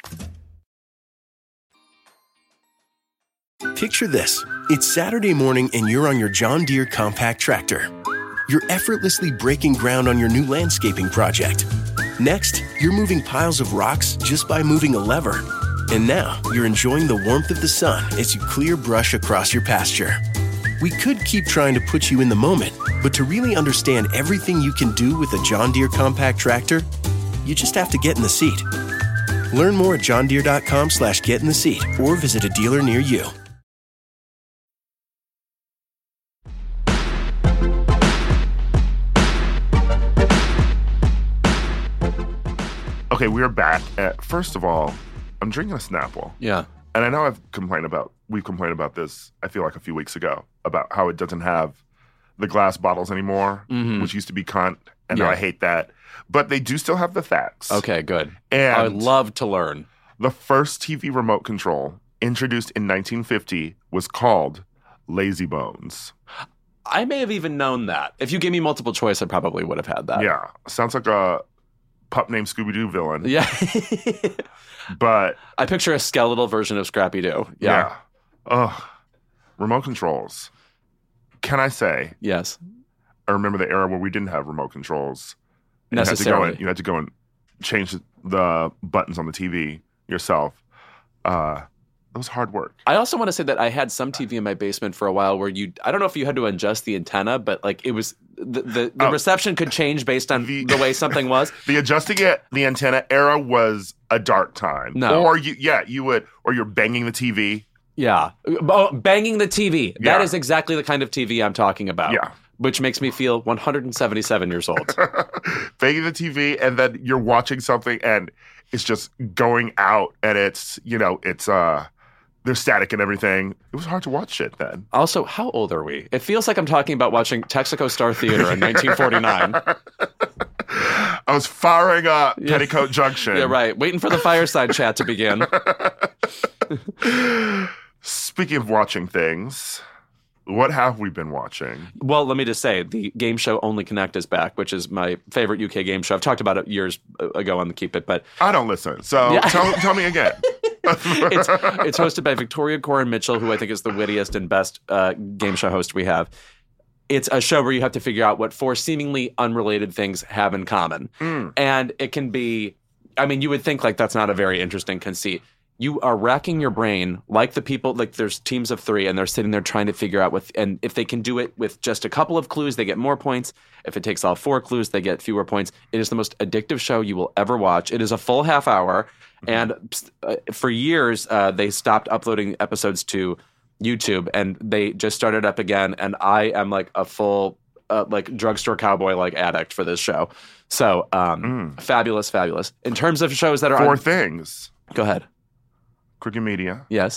Picture this. It's Saturday morning and you're on your John Deere compact tractor. You're effortlessly breaking ground on your new landscaping project. Next, you're moving piles of rocks just by moving a lever. And now, you're enjoying the warmth of the sun as you clear brush across your pasture. We could keep trying to put you in the moment, but to really understand everything you can do with a John Deere compact tractor, you just have to get in the seat. Learn more at johndeere.com slash get in the seat or visit a dealer near you. we're back. At, first of all, I'm drinking a Snapple. Yeah. And I know I've complained about, we've complained about this, I feel like a few weeks ago, about how it doesn't have the glass bottles anymore, Mhm. which used to be cunt. And Yeah. now I hate that. But they do still have the facts. Okay, good. And I would love to learn. the first T V remote control introduced in nineteen fifty was called Lazy Bones. I may have even known that. If you gave me multiple choice, I probably would have had that. Yeah. Sounds like a pup named Scooby-Doo villain. Yeah. But I picture a skeletal version of Scrappy Doo. yeah. Yeah. Ugh. Remote controls. Can I say, Yes. I remember the era where we didn't have remote controls. And You had, to go Necessarily. and, you had to go and change the buttons on the T V yourself. Uh, it was hard work. I also want to say that I had some T V in my basement for a while where you, I don't know if you had to adjust the antenna, but like it was, the, the, the Oh. reception could change based on The- the way something was. The adjusting it, the antenna era was a dark time. No. Or you, yeah, you would, or you're banging the T V. Yeah. Oh, banging the T V. That Yeah. is exactly the kind of T V I'm talking about. Yeah. Which makes me feel one hundred seventy-seven years old. Banging the T V, and then you're watching something and it's just going out and it's, you know, it's, uh, there's static and everything. It was hard to watch shit then. Also, how old are we? It feels like I'm talking about watching Texaco Star Theater in nineteen forty-nine. I was firing up Yeah. Petticoat Junction. Yeah, right. Waiting for the fireside chat to begin. Speaking of watching things, what have we been watching? Well, let me just say, the game show Only Connect is back, which is my favorite U K game show. I've talked about it years ago on the Keep It, but I don't listen, so Yeah. tell, tell me again. it's, it's hosted by Victoria Coren Mitchell, who I think is the wittiest and best uh, game show host we have. It's a show where you have to figure out what four seemingly unrelated things have in common. Mm. And it can be, I mean, you would think like that's not a very interesting conceit. You are racking your brain like the people, like there's teams of three and they're sitting there trying to figure out what, and if they can do it with just a couple of clues, they get more points. If it takes all four clues, they get fewer points. It is the most addictive show you will ever watch. It is a full half hour. And uh, for years, uh, they stopped uploading episodes to YouTube and they just started up again. And I am like a full, uh, like drugstore cowboy like addict for this show. So um, Mm. fabulous, fabulous. In terms of shows that are Four on, things. go ahead. Crooked Media, Yes.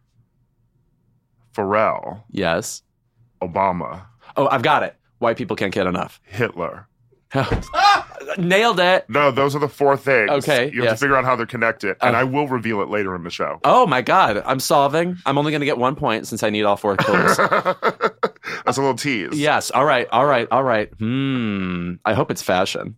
Pharrell, Yes. Obama, Oh, I've got it. White people can't get enough. Hitler. Nailed it. No, those are the four things. Okay, You have yes. to figure out how they're connected, and Oh. I will reveal it later in the show. Oh my God. I'm solving. I'm only going to get one point since I need all four clues. That's a little tease. Yes. All right. All right. All right. Hmm. I hope it's fashion.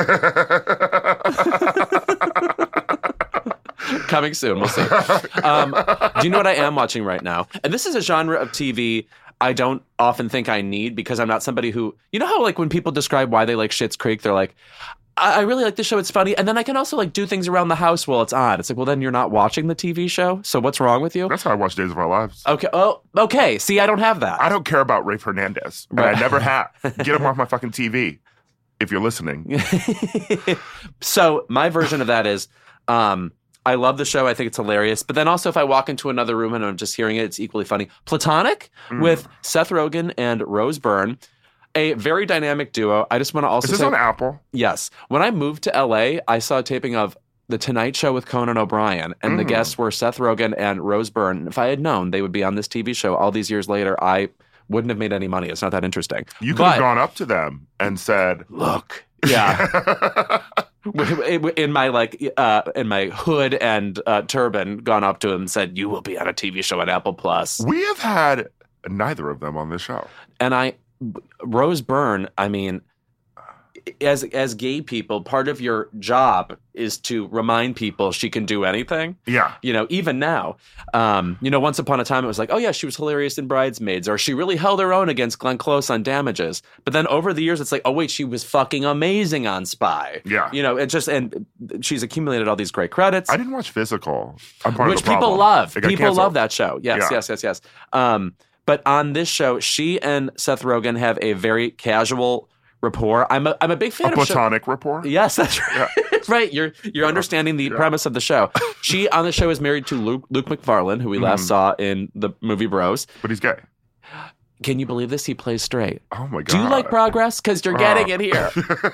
Coming soon. We'll see. Um, do you know what I am watching right now? And this is a genre of T V I don't often think I need because I'm not somebody who, you know how like when people describe why they like Schitt's Creek, they're like, I, I really like this show. It's funny. And then I can also like do things around the house while it's on. It's like, well, then you're not watching the T V show. So what's wrong with you? That's how I watch Days of Our Lives. Okay. Oh, okay. See, I don't have that. I don't care about Rafe Hernandez, and Right. I never have. Get him off my fucking T V if you're listening. So my version of that is, um, I love the show. I think it's hilarious. But then also if I walk into another room and I'm just hearing it, it's equally funny. Platonic Mm. with Seth Rogen and Rose Byrne, a very dynamic duo. I just want to also Is this say, on Apple? yes. When I moved to L A, I saw a taping of The Tonight Show with Conan O'Brien, and the Mm. guests were Seth Rogen and Rose Byrne. If I had known they would be on this T V show all these years later, I wouldn't have made any money. It's not that interesting. You could But- have gone up to them and said, Look. Yeah. in my like uh in my hood and uh turban, gone up to him and said, you will be on a T V show on Apple Plus. We have had neither of them on this show. And I Rose Byrne, I mean, as as gay people, part of your job is to remind people she can do anything. Yeah. You know, even now. Um, you know, once upon a time it was like, oh yeah, she was hilarious in Bridesmaids, or she really held her own against Glenn Close on Damages. But then over the years it's like, oh wait, she was fucking amazing on Spy. Yeah. You know, it just, and she's accumulated all these great credits. I didn't watch Physical. I'm part Which of the people problem. love. It got People canceled. love that show. Yes, Yeah. yes, yes, yes. Um, but on this show, she and Seth Rogen have a very casual rapport. I'm a, I'm a big fan A of show- platonic rapport? Yes, that's right. Right. You're you're understanding the premise of the show. She on the show is married to Luke, Luke McFarlane, who we last Mhm. saw in the movie Bros. But he's gay. Can you believe this? He plays straight. Oh my god! Do you like progress? Because you're getting it here.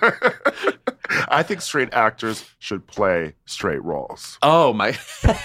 I think straight actors should play straight roles. Oh my!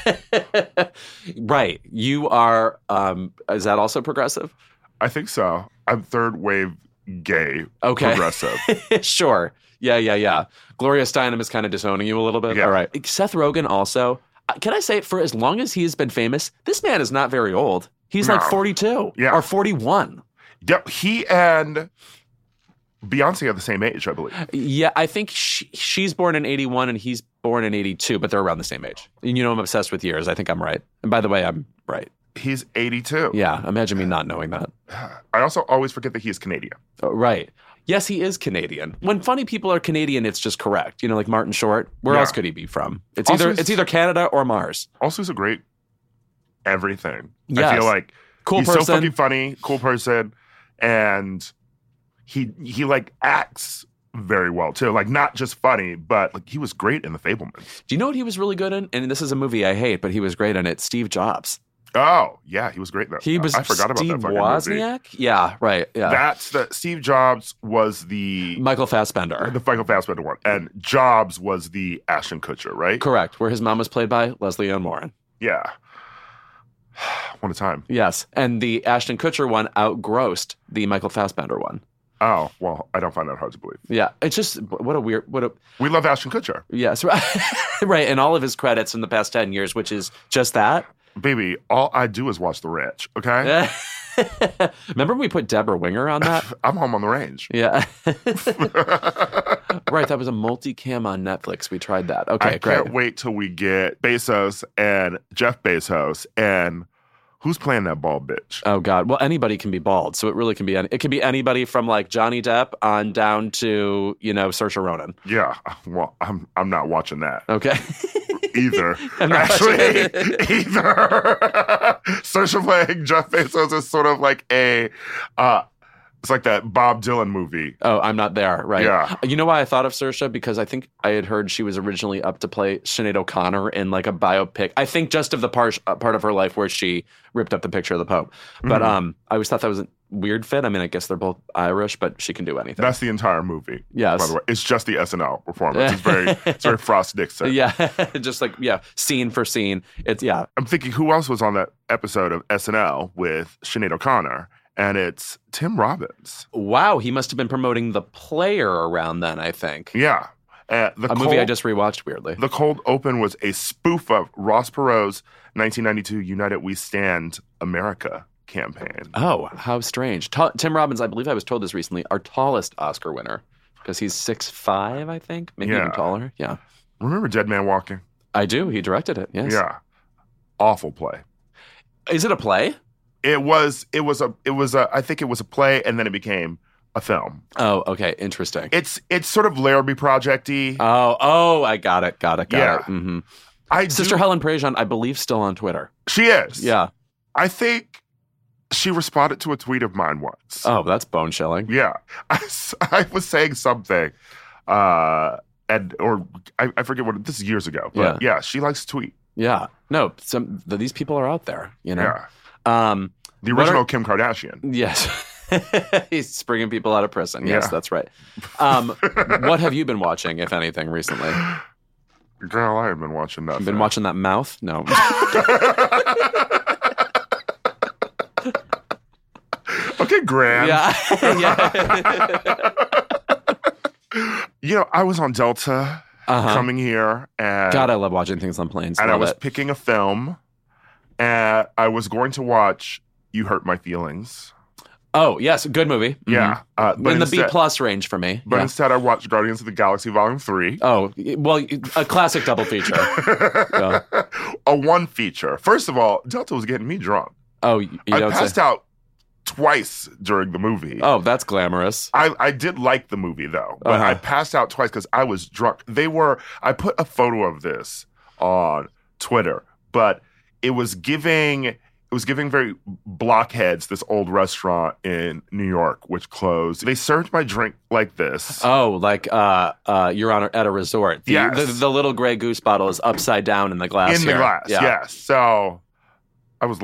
Right, you are. Um, is that also progressive? I think so. I'm third wave gay Okay. progressive. Sure. Yeah, yeah, yeah. Gloria Steinem is kind of disowning you a little bit. Yeah. All right. Seth Rogen also. uh, Can I say, for as long as he's been famous, this man is not very old. He's No. like forty-two Yeah. or forty-one. Yep, he and Beyonce are the same age, I believe. Yeah, I think she, she's born in eighty-one and he's born in eighty-two, but they're around the same age. And you know I'm obsessed with years. I think I'm right. And by the way, I'm right. He's eighty-two. Yeah, imagine me not knowing that. I also always forget that he is Canadian. Oh, right. Yes, he is Canadian. When funny people are Canadian, it's just correct. You know, like Martin Short. Where Yeah. else could he be from? It's Also, either he's- it's either Canada or Mars. Also, he's a great everything. I Yes. feel like Cool he's person. so fucking funny, cool person, and he he like acts very well too. Like not just funny, but like he was great in The Fabelmans. Do you know what he was really good in? And this is a movie I hate, but he was great in it. Steve Jobs. Oh yeah, he was great though. He was I forgot about Steve that fucking movie. Wozniak? Yeah, right. Yeah. That's the Steve Jobs was the Michael Fassbender. the Michael Fassbender one, and Jobs was the Ashton Kutcher, right? Correct. Where his mom was played by Leslie Ann Warren. Yeah. What a time. Yes. And the Ashton Kutcher one outgrossed the Michael Fassbender one. Oh well, I don't find that hard to believe. Yeah. It's just, what a weird, what a, We love Ashton Kutcher, yes. Right. Right. And all of his credits in the past ten years, which is just that. baby. All I do is watch The Ranch. Okay, Remember when we put Deborah Winger on that? I'm home on the range. Yeah. Right. That was a multicam on Netflix. We tried that. Okay, I great. can't wait till we get Bezos and Jeff Bezos and who's playing that bald bitch? Oh God! Well, anybody can be bald, so it really can be. Any, it can be anybody from like Johnny Depp on down to you know Saoirse Ronan. Yeah, well, I'm I'm not watching that Okay. either. I'm not Actually, watching either. Saoirse playing Jeff Bezos is sort of like a, uh, it's like that Bob Dylan movie. Oh, I'm not there. Right. Yeah. You know why I thought of Saoirse? Because I think I had heard she was originally up to play Sinead O'Connor in like a biopic. I think just of the part uh, part of her life where she ripped up the picture of the Pope. But Mhm. um, I always thought that was a weird fit. I mean, I guess they're both Irish, but she can do anything. That's the entire movie. Yes. By the way, it's just the S N L performance. It's very, it's very Frost Nixon. Yeah. Just like, yeah, scene for scene. It's, yeah. I'm thinking who else was on that episode of S N L with Sinead O'Connor, and it's Tim Robbins. Wow. He must have been promoting The Player around then, I think. Yeah, uh, the A cold, movie I just rewatched weirdly. The Cold Open was a spoof of Ross Perot's nineteen ninety-two United We Stand America campaign. Oh, how strange. Ta- Tim Robbins, I believe I was told this recently, our tallest Oscar winner because he's six five, I think, maybe Yeah. even taller. Yeah. Remember Dead Man Walking? I do. He directed it. Yes. Yeah, awful play. Is it a play? It was. It was a. It was a. I think it was a play, and then it became a film. Oh, okay. Interesting. It's it's sort of Larrabee Project-y. oh, oh, I got it. Got it. Got Yeah. it. hmm I Sister do, Helen Prejean, I believe, still on Twitter. She is. Yeah. I think she responded to a tweet of mine once. Oh, that's bone chilling. Yeah, I, s- I was saying something, uh, and or I, I forget what this is years ago. But yeah, she likes to tweet. Yeah. No, some th- these people are out there, you know? Yeah, Um, the what original are- Kim Kardashian. Yes. He's springing people out of prison. Yes, Yeah. that's right. Um, what have you been watching, if anything, recently? Girl, I have been watching nothing. Been watching that mouth? No. Okay, Graham. Yeah. yeah. You know, I was on Delta Uh-huh. coming here, and God, I love watching things on planes. and I Love was it. picking a film, and I was going to watch You Hurt My Feelings. Oh, yes, good movie. Mhm. Yeah, uh, but In the B instead- plus range for me. But Yeah. instead, I watched Guardians of the Galaxy Volume Three. Oh, well, a classic double feature. Yeah. A one feature. First of all, Delta was getting me drunk. Oh, you I don't passed say. out twice during the movie. Oh, that's glamorous. I, I did like the movie though, but Uh-huh. I passed out twice because I was drunk. They were. I put a photo of this on Twitter, but it was giving. It was giving very Blockheads, this old restaurant in New York, which closed. They served my drink like this. Oh, like uh, uh, you're on a, at a resort. The, Yes. the, the little gray goose bottle is upside down in the glass. in the here. glass, Yeah. yes. So I was lit.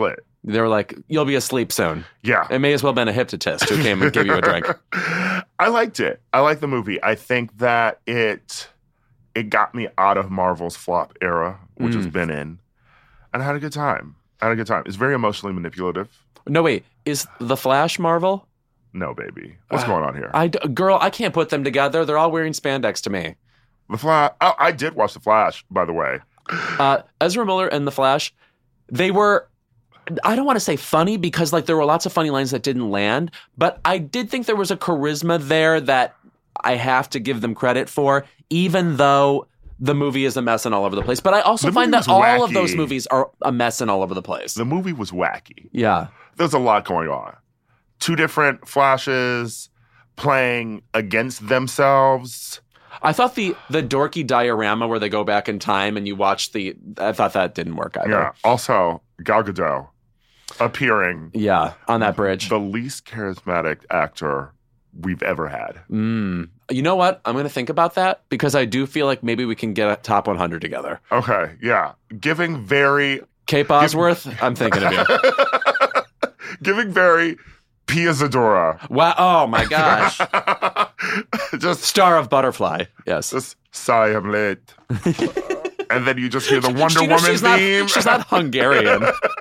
They were like, you'll be asleep soon. Yeah. It may as well have been a hypnotist who came and gave you a drink. I liked it. I liked the movie. I think that it it got me out of Marvel's flop era, which Mm. it's been in. And I had a good time. I had a good time. It's very emotionally manipulative. No, wait. Is The Flash Marvel? No, baby. What's Uh, going on here? I d- girl, I can't put them together. They're all wearing spandex to me. The Flash. Oh, I did watch The Flash, by the way. Uh, Ezra Miller and The Flash, they were, I don't want to say funny because like there were lots of funny lines that didn't land, but I did think there was a charisma there that I have to give them credit for, even though the movie is a mess and all over the place. But I also The find movie that was all of wacky. those movies are a mess and all over the place. The movie was wacky. Yeah. There's a lot going on. Two different Flashes playing against themselves. I thought the the dorky diorama where they go back in time and you watch the, I thought that didn't work either. Yeah. Also, Gal Gadot appearing. Yeah, on that bridge. The least charismatic actor we've ever had. Mm. You know what? I'm going to think about that because I do feel like maybe we can get a top one hundred together. Okay, yeah. Giving very... Kate Bosworth, I'm thinking of you. Giving very Pia Zadora. Wow. Oh, my gosh. Just, Star of Butterfly. Yes. just, sorry I'm late. And then you just hear the Wonder You know, Woman she's not, theme. she's not Hungarian.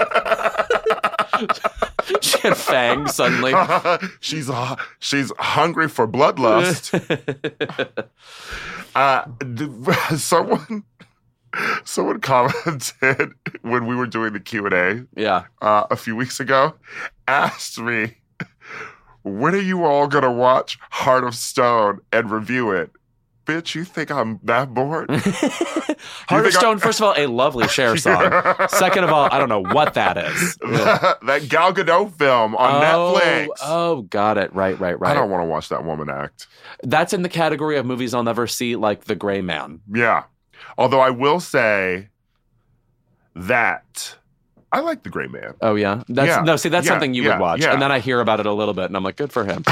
She had fangs suddenly. she's uh, she's hungry for bloodlust. uh, d- someone someone commented when we were doing the Q and A Yeah. uh, a few weeks ago, asked me, when are you all gonna watch Heart of Stone and review it? Bitch, you think I'm that bored? Heart of think I- Stone, first of all, a lovely Cher song. Second of all, I don't know what that is. That Gal Gadot film on oh, Netflix. Oh, got it. Right, right, right. I don't want to watch that woman act. That's in the category of movies I'll never see, like The Gray Man. Yeah. Although I will say that I like The Gray Man. Oh, yeah? That's Yeah. No, see, that's Yeah, something you yeah, would watch. yeah. And then I hear about it a little bit, and I'm like, good for him.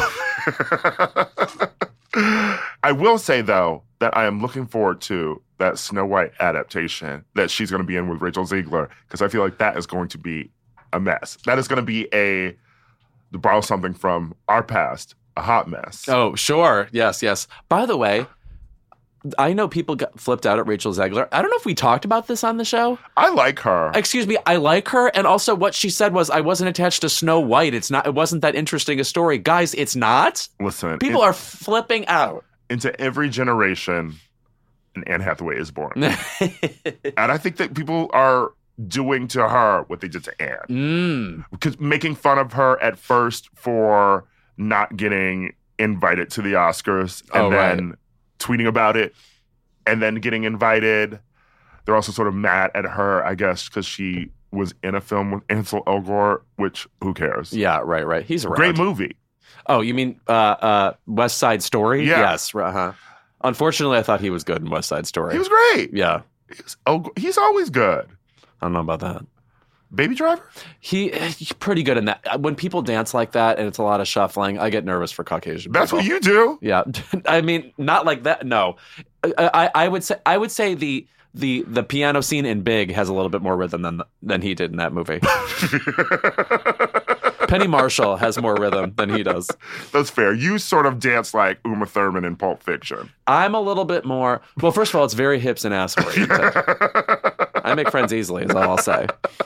I will say, though, that I am looking forward to that Snow White adaptation that she's going to be in with Rachel Ziegler, because I feel like that is going to be a mess. That is going to be a, to borrow something from our past, a hot mess. Oh, sure. Yes, yes. By the way, I know people got flipped out at Rachel Zegler. I don't know if we talked about this on the show. I like her. Excuse me, I like her. And also what she said was, I wasn't attached to Snow White. It's not, it wasn't that interesting a story. Guys, it's not. Listen, People in- are flipping out. into every generation, an Anne Hathaway is born. And I think that people are doing to her what they did to Anne. Mm. Because making fun of her at first for not getting invited to the Oscars and Oh, then right. tweeting about it and then getting invited. They're also sort of mad at her, I guess, because she was in a film with Ansel Elgort, which who cares? Yeah, right, right. He's around. Great movie. Oh, you mean uh, uh, West Side Story? Yeah. Yes. Uh-huh. Unfortunately, I thought he was good in West Side Story. He was great. Yeah. He's, Elg- he's always good. I don't know about that. Baby Driver? He, he's pretty good in that. When people dance like that and it's a lot of shuffling, I get nervous for Caucasian That's people. what you do. Yeah. I mean, not like that. No. I, I, I would say I would say the the the piano scene in Big has a little bit more rhythm than than he did in that movie. Penny Marshall has more rhythm than he does. That's fair. You sort of dance like Uma Thurman in Pulp Fiction. I'm a little bit more. Well, first of all, it's very hips and ass oriented. I make friends easily, is all I'll say.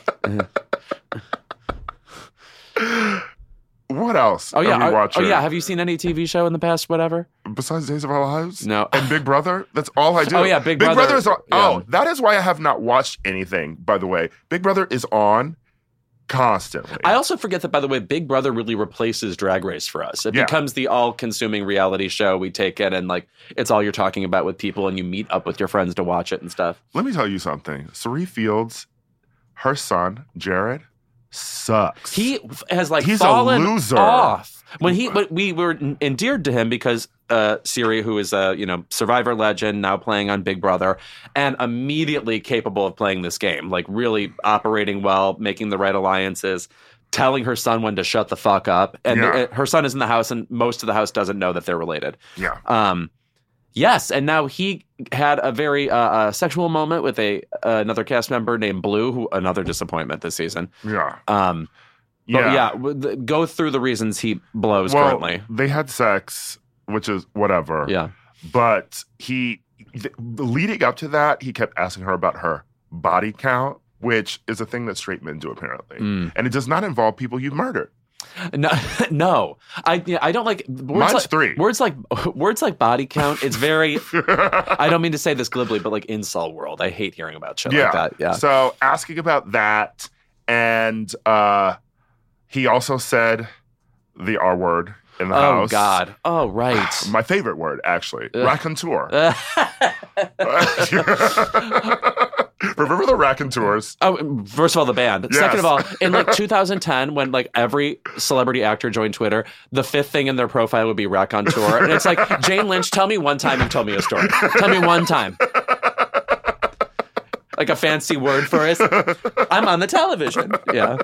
What else Oh yeah. are we Are- watching? oh yeah. Have you seen any T V show in the past? Whatever. Besides Days of Our Lives? No. And Big Brother? That's all I do. Oh, yeah, Big Big Brother, Brother is on. yeah. Oh, that is why I have not watched anything, by the way. Big Brother is on constantly. I also forget that, by the way, Big Brother really replaces Drag Race for us. It Yeah. becomes the all-consuming reality show. We take it and like it's all you're talking about with people, and you meet up with your friends to watch it and stuff. Let me tell you something. Cerie Fields, her son, Jared, sucks. He f- has like He's a fallen loser. off when he when we were n- endeared to him because uh, Siri, who is a you know Survivor legend, now playing on Big Brother, and immediately capable of playing this game, like really operating well, making the right alliances, telling her son when to shut the fuck up, and Yeah. uh, her son is in the house, and most of the house doesn't know that they're related. Yeah. Um, Yes, and now he had a very uh, uh, sexual moment with a uh, another cast member named Blue, who another disappointment this season. Yeah. Um, Yeah. yeah. yeah, go through the reasons he blows well, currently. They had sex, which is whatever. Yeah. But he, th- leading up to that, he kept asking her about her body count, which is a thing that straight men do apparently. Mm. And it does not involve people you've murdered. No, no, I yeah, I don't like words Mine's like, three. Words like words like body count. It's very. I don't mean to say this glibly, but like incel world, I hate hearing about shit yeah. like that. Yeah. So asking about that, and uh, he also said the R word in the oh house. God. Oh right. My favorite word, actually, Ugh. raconteur. Remember the raconteurs? Oh, first of all, the band. Yes. Second of all, in like two thousand ten, when like every celebrity actor joined Twitter, the fifth thing in their profile would be raconteur, and it's like, Jane Lynch, tell me one time you told me a story. Tell me one time. Like a fancy word for it. I'm on the television. Yeah.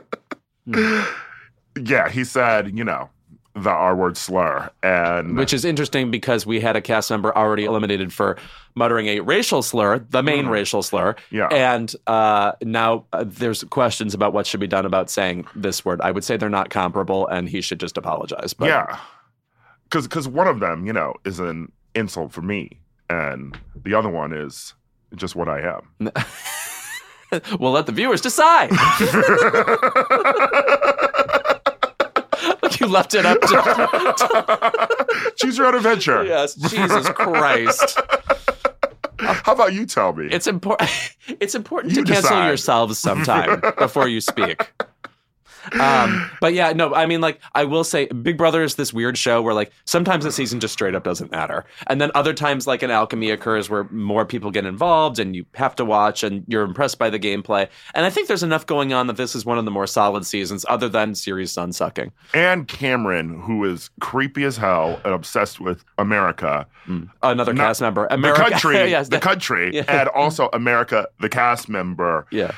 Yeah, he said, you know, the R word slur, and Which is interesting because we had a cast member already eliminated for muttering a racial slur, the main Mm. racial slur. Yeah. And uh, now uh, there's questions about what should be done about saying this word. I would say they're not comparable, and he should just apologize. But yeah, because because one of them, you know, is an insult for me, and the other one is just what I am. we'll let the viewers decide. You left it up to Choose your own adventure. yes, Jesus Christ. How about you tell me? It's important. It's important You to cancel decide. yourselves sometime before you speak. Um, but yeah, no, I mean, like, I will say Big Brother is this weird show where, like, sometimes the season just straight up doesn't matter. And then other times, like, an alchemy occurs where more people get involved and you have to watch and you're impressed by the gameplay. And I think there's enough going on that this is one of the more solid seasons, other than series sun sucking. And Cameron, who is creepy as hell and obsessed with America. Another Not- cast member. America. The country. yes, the that- country. Yeah. And also America, the cast member. Yeah.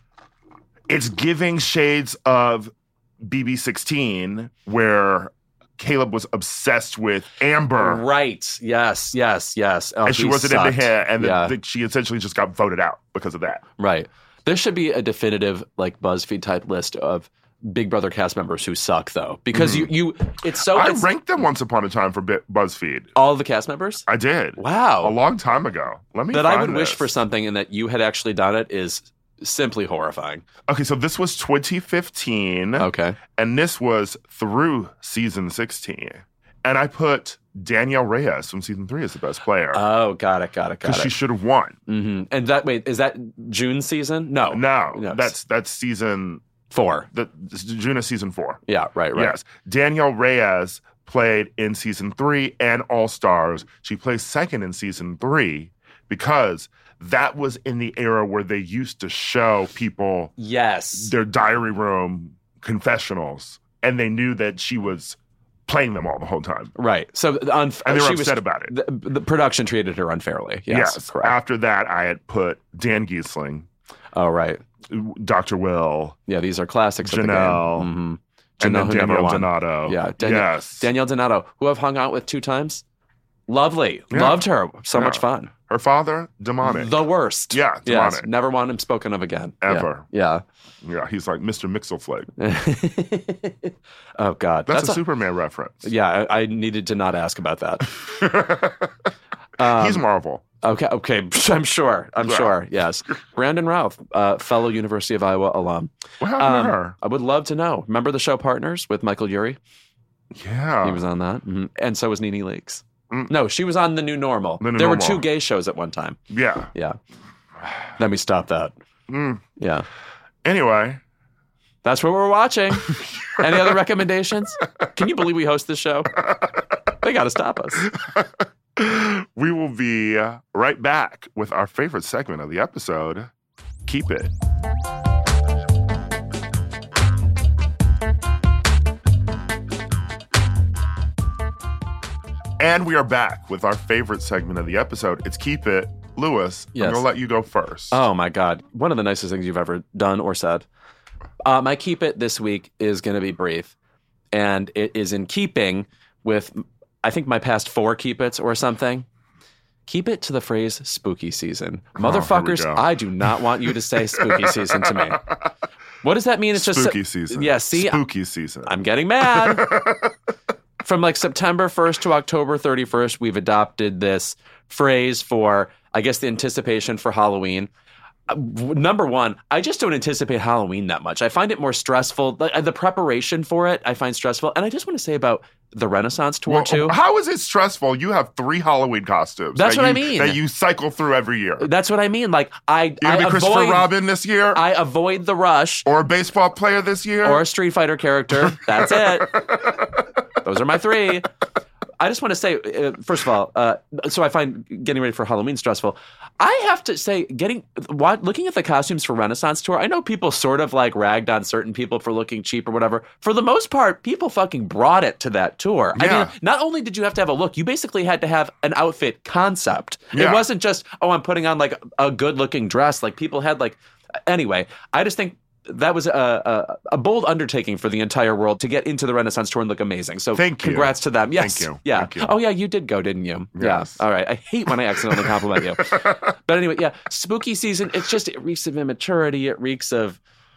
It's giving shades of B B sixteen, where Caleb was obsessed with Amber. Right. Yes, yes, yes. Oh, And she he wasn't sucked. into him, and the- Yeah. the- she essentially just got voted out because of that. Right. There should be a definitive, like, BuzzFeed type list of Big Brother cast members who suck, though, because you, you, it's so. I it's, ranked them once upon a time for Bi- BuzzFeed. all the cast members. I did. Wow. A long time ago. Let me that I find would wish this. for something, and that you had actually done it is simply horrifying. Okay, so this was twenty fifteen. Okay. And this was through season sixteen. And I put Danielle Reyes from season three as the best player. Oh, got it, got it, got Because it. she should have won. hmm And that wait, is that June season? No, No, No, that's that's season four. the June of season four. Yeah, right, right. Yes. Danielle Reyes played in season three and All Stars. She plays second in season three because that was in the era where they used to show people Yes. their diary room confessionals, and they knew that she was playing them all the whole time. Right. So the unf- And they were she upset was, about it. The, the production treated her unfairly. Yes, correct. After that, I had put Dan Giesling, Oh, right. Doctor Will, Yeah, these are classics of the game. Janelle, Mhm. and Janelle, then who never Danielle won. Donato. Yeah, Danielle, yes. Danielle Donato, who I've hung out with two times. Lovely. Yeah. Loved her. So Yeah. much fun. Her father, demonic. The worst. Yeah, Yes. demonic. Never want him spoken of again. Yeah. Ever. Yeah. Yeah, he's like Mister Mixelflake. Oh, God. That's, a, a- Superman reference. Yeah, I, I needed to not ask about that. he's Marvel. Okay, okay. I'm sure. I'm Yeah. sure. Yes. Brandon Routh, uh, fellow University of Iowa alum. What happened Um, to her? I would love to know. Remember the show Partners with Michael Urie? Yeah. He was on that. Mhm. And so was Nene Leakes. Mm. No, she was on The New Normal. The New there Normal. were two gay shows at one time. Yeah. Yeah. Let me stop that. Mm. Yeah. Anyway, That's what we're watching. Any other recommendations? Can you believe we host this show? They got to stop us. we will be right back with our favorite segment of the episode, Keep It. And we are back with our favorite segment of the episode. It's Keep It. Lewis, Yes. I'm going to let you go first. Oh, my God. One of the nicest things you've ever done or said. Uh, my Keep It this week is going to be brief. And it is in keeping with, I think, my past four Keep It's or something. keep it to the phrase spooky season. Oh, here we Motherfuckers, go. I do not want you to say spooky season to me. What does that mean? It's Spooky just season. Yeah, see, Spooky season. I'm getting mad. From like September first to October thirty-first, we've adopted this phrase for, I guess, the anticipation for Halloween. Uh, w- number one, I just don't anticipate Halloween that much. I find it more stressful. The, the preparation for it, I find stressful. And I just want to say about the Renaissance tour, Well, too. How is it stressful? You have three Halloween costumes. That's that what I you- mean. That you cycle through every year. That's what I mean. Like, I, You're going I to be Christopher avoid, Robin this year? I avoid the rush. or a baseball player this year? Or a Street Fighter character. That's it. Those are my three. I just want to say, uh, first of all, uh, so I find getting ready for Halloween stressful. I have to say, getting what, looking at the costumes for Renaissance Tour, I know people sort of like ragged on certain people for looking cheap or whatever. For the most part, people fucking brought it to that tour. I Yeah. mean, not only did you have to have a look, you basically had to have an outfit concept. Yeah. It wasn't just, oh, I'm putting on like a good looking dress. Like people had like, anyway, I just think that was a, a, a bold undertaking for the entire world to get into the Renaissance Tour and look amazing. So Thank you. congrats to them. Yes. Thank you. Yeah. Thank you. Oh, yeah, you did go, didn't you? Yes. Yeah. All right. I hate when I accidentally compliment you. But anyway, yeah, spooky season, it's just, it reeks of immaturity. It reeks of,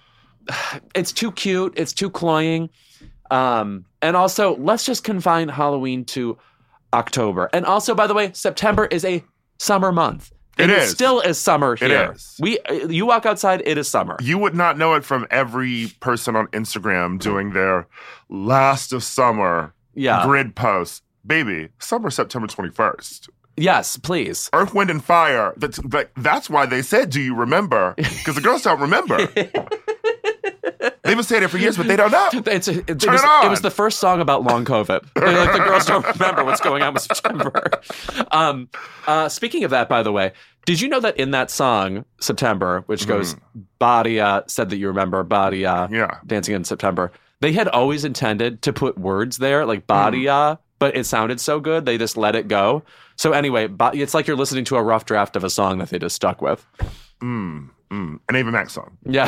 it's too cute. It's too cloying. Um, and also, let's just confine Halloween to October. And also, by the way, September is a summer month. It And is. still is summer here. is. We, you walk outside, it is summer. You would not know it from every person on Instagram doing their last of summer Yeah. grid posts. Baby, summer September twenty-first. Yes, please. Earth, Wind, and Fire. That's, but that's why they said, do you remember? Because the girls don't remember. They've been saying it for years, but they don't know. It's a, it, Turn was, it on. it was the first song about long COVID. Like the girls don't remember what's going on with September. Um, uh, speaking of that, by the way, did you know that in that song September, which goes Badia, said that you remember Badia, Yeah. Dancing in September, they had always intended to put words there like Badia, but it sounded so good they just let it go. So anyway, ba- it's like you're listening to a rough draft of a song that they just stuck with. Mm, mm. An Ava Max song. Yeah.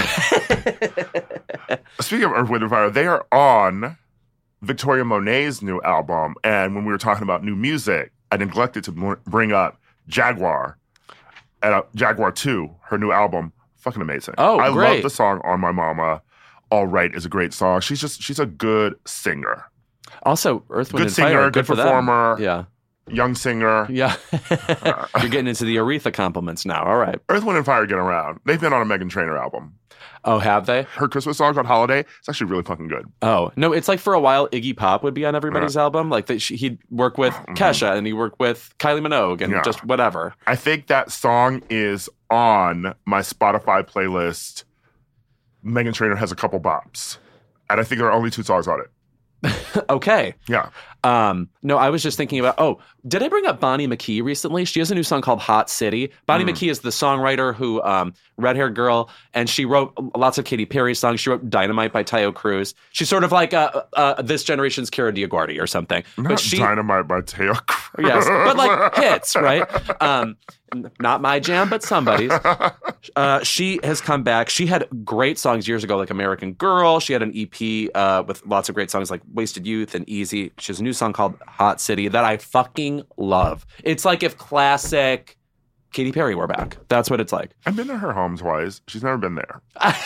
Speaking of Earth, Wind, and Fire, they are on Victoria Monet's new album. And when we were talking about new music, I neglected to br- bring up Jaguar. And uh, Jaguar two, her new album, fucking amazing. Oh, I great. love the song On My Mama. All Right is a great song. She's just, she's a good singer. Also, Earth, Wind, Good and singer, Fire, good good for them. performer. Yeah. Young singer. Yeah. You're getting into the Aretha compliments now. All right. Earth, Wind, and Fire get around. They've been on a Meghan Trainor album. Oh, have they? Her Christmas song called Holiday, it's actually really fucking good. Oh, no, it's like for a while Iggy Pop would be on everybody's album. Like that she, he'd work with Kesha and he'd work with Kylie Minogue and Yeah. just whatever. I think that song is on my Spotify playlist. Meghan Trainor has a couple bops. And I think there are only two songs on it. Okay. Yeah. Um, no, I was just thinking about, oh, did I bring up Bonnie McKee recently? She has a new song called Hot City. Bonnie Mm. McKee is the songwriter who, um, red-haired girl, and she wrote lots of Katy Perry songs. She wrote Dynamite by Tayo Cruz. She's sort of like uh, uh, this generation's Cara DioGuardi or something. Not but she, Dynamite by Tayo Cruz. yes, but like hits, right? Um, n- not my jam, but somebody's. Uh, she has come back. She had great songs years ago, like American Girl. She had an E P uh, with lots of great songs like Wasted Youth and Easy. She has a new song called Hot City that I fucking love. It's like if classic Katy Perry were back. That's what it's like. I've been to her home twice. She's never been there.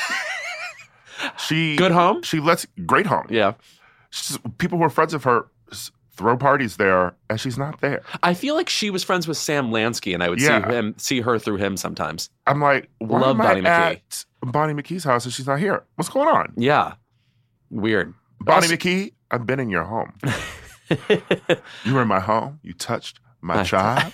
She Good home? She lets great home. Yeah. She's, people who are friends of her s- throw parties there, and she's not there. I feel like she was friends with Sam Lansky, and I would Yeah. see him, see her through him sometimes. I'm like, why Love am I Bonnie McKee. at Bonnie McKee's house and she's not here? What's going on? Yeah. Weird. Bonnie Also- McKee, I've been in your home. You were in my home. You touched my My child.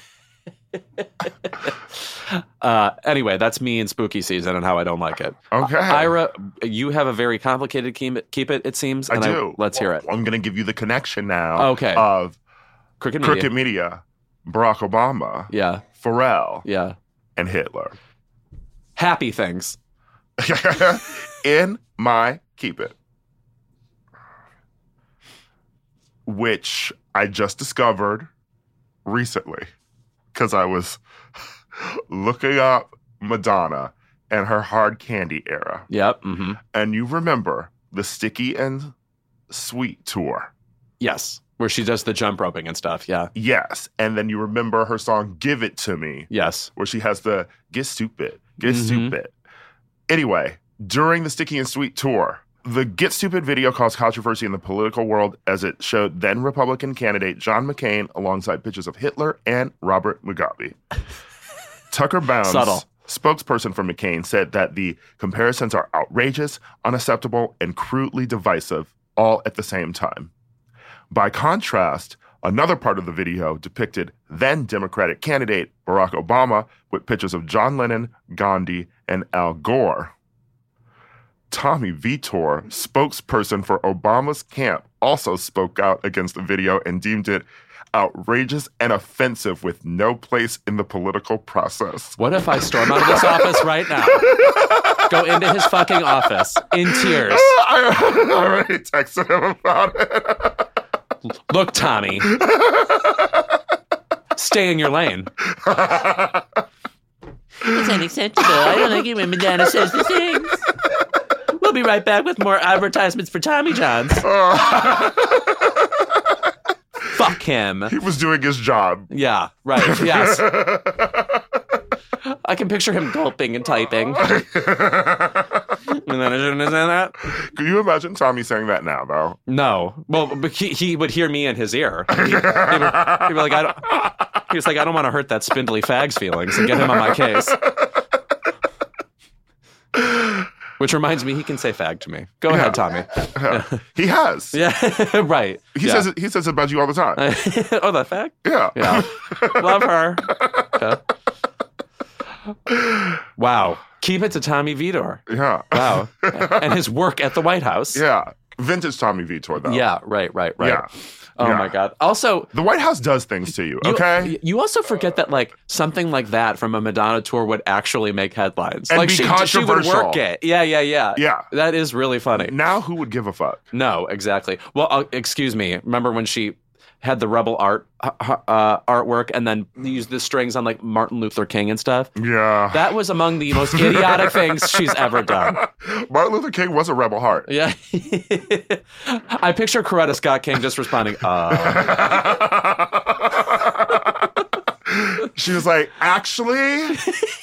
Uh, anyway, that's me in spooky season and how I don't like it. Okay. Ira, you have a very complicated keep it, keep it, it seems. I And do. let's hear it. I'm going to give you the connection now Okay. of Cricket Media. Crooked Media, Barack Obama, Yeah. Pharrell, Yeah. and Hitler. Happy things. In my Keep It, which I just discovered recently because I was looking up Madonna and her hard candy era. Yep. Mm-hmm. And you remember the Sticky and Sweet tour. Yes. Where she does the jump roping and stuff, yeah. Yes. And then you remember her song Give It To Me. Yes. Where she has the Get Stupid, Get Mm-hmm. Stupid. Anyway, during the Sticky and Sweet tour, the Get Stupid video caused controversy in the political world as it showed then Republican candidate John McCain alongside pictures of Hitler and Robert Mugabe. Tucker Bounds, Subtle. spokesperson for McCain, said that the comparisons are outrageous, unacceptable, and crudely divisive, all at the same time. By contrast, another part of the video depicted then Democratic candidate Barack Obama with pictures of John Lennon, Gandhi, and Al Gore. Tommy Vitor, spokesperson for Obama's camp, also spoke out against the video and deemed it outrageous and offensive with no place in the political process. What if I storm out of this office right now? Go into his fucking office in tears. I already texted him about it. Look, Tommy. Stay in your lane. It's unacceptable. I don't like it when Madonna says the things. We'll be right back with more advertisements for Tommy Johns. Fuck him. He was doing his job. Yeah, right. Yes. I can picture him gulping and typing. And then I shouldn't have said that. Could you imagine Tommy saying that now, though? No. Well, but he, he would hear me in his ear. He, he, would, he'd be like, I don't. He was like, I don't want to hurt that spindly fag's feelings and get him on my case. Which reminds me, he can say fag to me. Go Yeah. ahead, Tommy. Yeah. He has. Yeah, right. He yeah. says it, he says it about you all the time. Oh, that fag? Yeah. Yeah. Love her. Yeah. Wow. Keep it to Tommy Vitor. Yeah. Wow. And his work at the White House. Yeah. Vintage Tommy Vitor, though. Yeah, right, right, right. Yeah. Oh, Yeah. my God. Also, The White House does things to you, you- okay? You also forget that, like, something like that from a Madonna tour would actually make headlines. And like, be she, she would controversial. work it. Yeah, yeah, yeah. Yeah. That is really funny. Now who would give a fuck? No, exactly. Well, uh, excuse me. Remember when she had the rebel art uh, artwork and then used the strings on, like, Martin Luther King and stuff? Yeah. That was among the most idiotic things she's ever done. Martin Luther King was a rebel heart. Yeah. I picture Coretta Scott King just responding, uh. She was like, actually,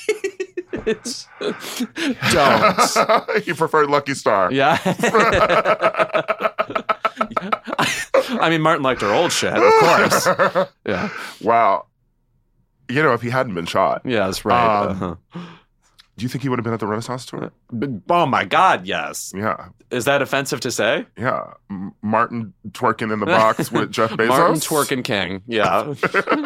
Don't. he preferred Lucky Star. Yeah. I mean, Martin liked her old shit, of course. Yeah. Wow. You know, if he hadn't been shot, Yeah, that's right. Um, Uh-huh. do you think he would have been at the Renaissance tour? But- oh, my God, yes. Yeah. Is that offensive to say? Yeah. M- Martin twerking in the box with Jeff Bezos. Martin Twerkin King. Yeah.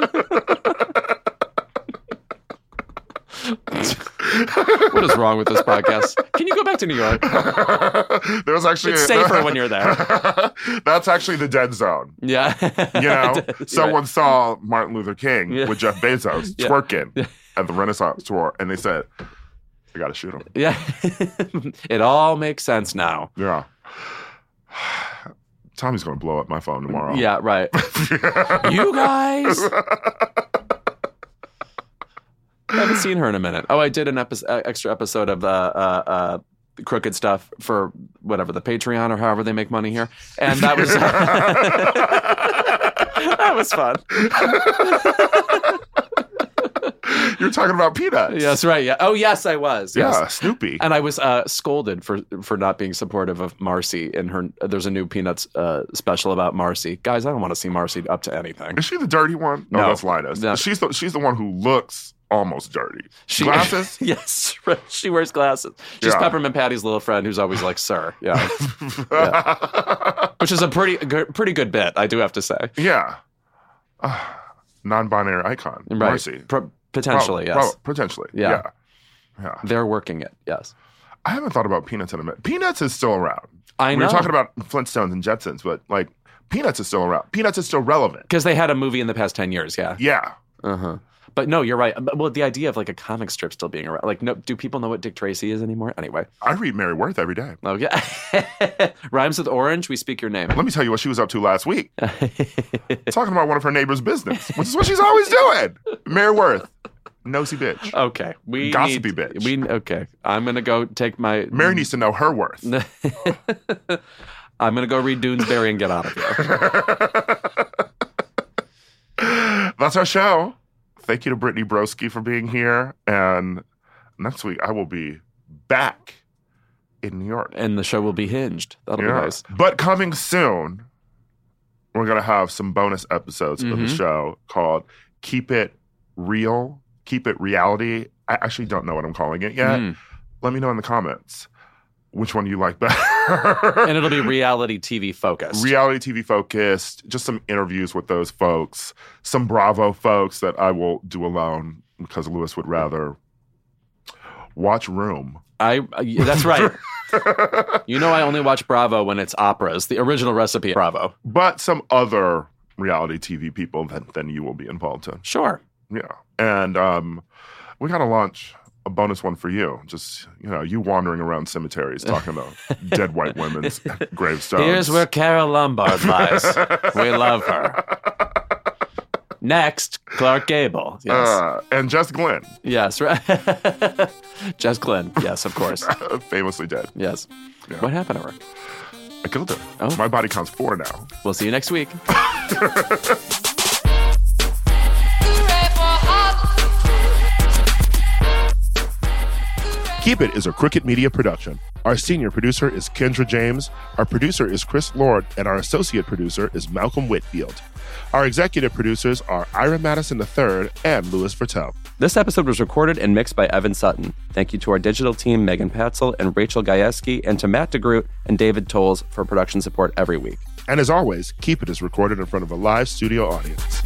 What is wrong with this podcast? Can you go back to New York? There was actually It's safer when you're there. That's actually the dead zone. Yeah. You know, You're someone right. saw Martin Luther King Yeah. with Jeff Bezos Yeah. twerking at the Renaissance tour, and they said, "I got to shoot him." Yeah. It all makes sense now. Yeah. Tommy's going to blow up my phone tomorrow. Yeah, right. You guys. I haven't seen her in a minute. Oh, I did an epi- uh, extra episode of uh, uh, uh, Crooked Stuff for whatever, the Patreon or however they make money here. And that was that was fun. You're talking about Peanuts. Yes, right. Yeah. Oh, yes, I was. Yes. Yeah, Snoopy. And I was uh, scolded for for not being supportive of Marcy in her. There's a new Peanuts uh, special about Marcy. Guys, I don't want to see Marcy up to anything. Is she the dirty one? No, No. that's Linus. No. She's the she's the one who looks almost dirty. She, Glasses? Yes, right. She wears glasses. She's Yeah. Peppermint Patty's little friend who's always like, "Sir," yeah, Yeah. Which is a pretty good, pretty good bit, I do have to say. Yeah. Uh, non-binary icon. Right. Marcy. Pro- potentially, Prob- yes. prob- potentially. Yeah. Yeah. Yeah. They're working it. Yes, I haven't thought about Peanuts in a minute. Peanuts is still around. I We know. were talking about Flintstones and Jetsons, but like Peanuts is still around. Peanuts is still relevant. because they had a movie in the past ten years. Yeah. Yeah. Uh huh. But no, you're right. But- Well, the idea of like a comic strip still being around, like, no, do people know what Dick Tracy is anymore? Anyway. I read Mary Worth every day. Oh yeah. Rhymes with orange. We speak your name. Let me tell you what she was up to last week. Talking about one of her neighbor's business, which is what she's always doing. Mary Worth. Nosy bitch. Okay. We Gossipy need, bitch. We okay. I'm gonna go take my. Mary needs to know her worth. I'm gonna go read Doonesbury and get out of here. That's our show. Thank you to Brittany Broski for being here. And next week, I will be back in New York. And the show will be hinged. That'll yeah. be nice. But coming soon, we're going to have some bonus episodes mm-hmm. of the show called Keep It Real, Keep It Reality. I actually don't know what I'm calling it yet. Mm. Let me know in the comments which one you like better. And it'll be reality T V focused. Reality T V focused. Just some interviews with those folks. Some Bravo folks that I will do alone because Lewis would rather watch Room. I. Uh, that's right. You know I only watch Bravo when it's operas. The original recipe Bravo. But some other reality T V people that then you will be involved in. Sure. Yeah. And um, we got to launch a bonus one for you. Just, you know, you wandering around cemeteries talking about dead white women's gravestones. Here's where Carol Lombard lies. We love her. Next, Clark Gable. Yes. Uh, and Jess Glynn. Yes, right. Jess Glynn. Yes, of course. Famously dead. Yes. Yeah. What happened to her? I killed her. Oh. My body counts four now. We'll see you next week. Keep It is a Crooked Media production. Our senior producer is Kendra James, our producer is Chris Lord, and our associate producer is Malcolm Whitfield. Our executive producers are Ira Madison the third and Louis Vertel. This episode was recorded and mixed by Evan Sutton. Thank you to our digital team, Megan Patzel and Rachel Gajewski, and to Matt DeGroot and David Tolles for production support every week. And as always, Keep It is recorded in front of a live studio audience.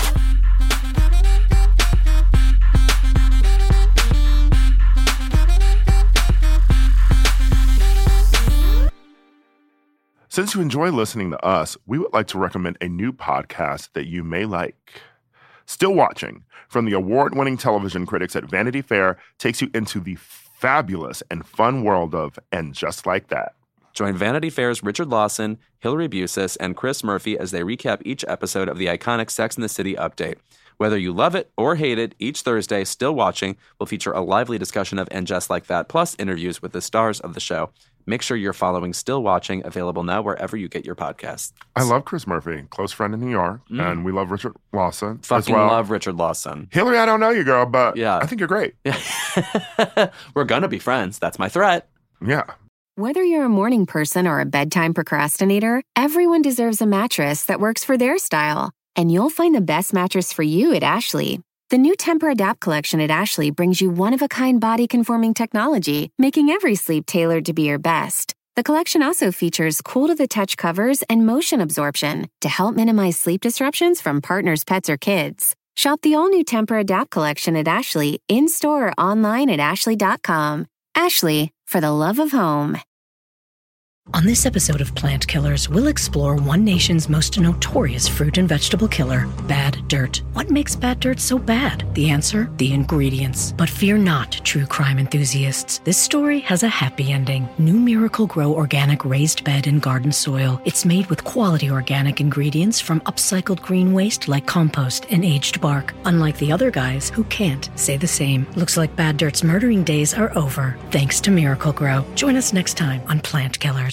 Since you enjoy listening to us, we would like to recommend a new podcast that you may like. Still Watching, from the award-winning television critics at Vanity Fair, takes you into the fabulous and fun world of And Just Like That. Join Vanity Fair's Richard Lawson, Hillary Busis, and Chris Murphy as they recap each episode of the iconic Sex and the City update. Whether you love it or hate it, each Thursday, Still Watching will feature a lively discussion of And Just Like That, plus interviews with the stars of the show. Make sure you're following Still Watching, available now wherever you get your podcasts. I love Chris Murphy, close friend in New York, mm. and we love Richard Lawson Fucking as well. love Richard Lawson. Hillary, I don't know you, girl, but yeah. I think you're great. We're gonna be friends. That's my threat. Yeah. Whether you're a morning person or a bedtime procrastinator, everyone deserves a mattress that works for their style. And you'll find the best mattress for you at Ashley. The new Temper-Adapt collection at Ashley brings you one-of-a-kind body-conforming technology, making every sleep tailored to be your best. The collection also features cool-to-the-touch covers and motion absorption to help minimize sleep disruptions from partners, pets, or kids. Shop the all-new Temper-Adapt collection at Ashley, in-store or online at ashley dot com. Ashley, for the love of home. On this episode of Plant Killers, we'll explore one nation's most notorious fruit and vegetable killer, bad dirt. What makes bad dirt so bad? The answer? The ingredients. But fear not, true crime enthusiasts. This story has a happy ending. New Miracle Grow organic raised bed and garden soil. It's made with quality organic ingredients from upcycled green waste like compost and aged bark. Unlike the other guys who can't say the same. Looks like bad dirt's murdering days are over, thanks to Miracle Grow. Join us next time on Plant Killers.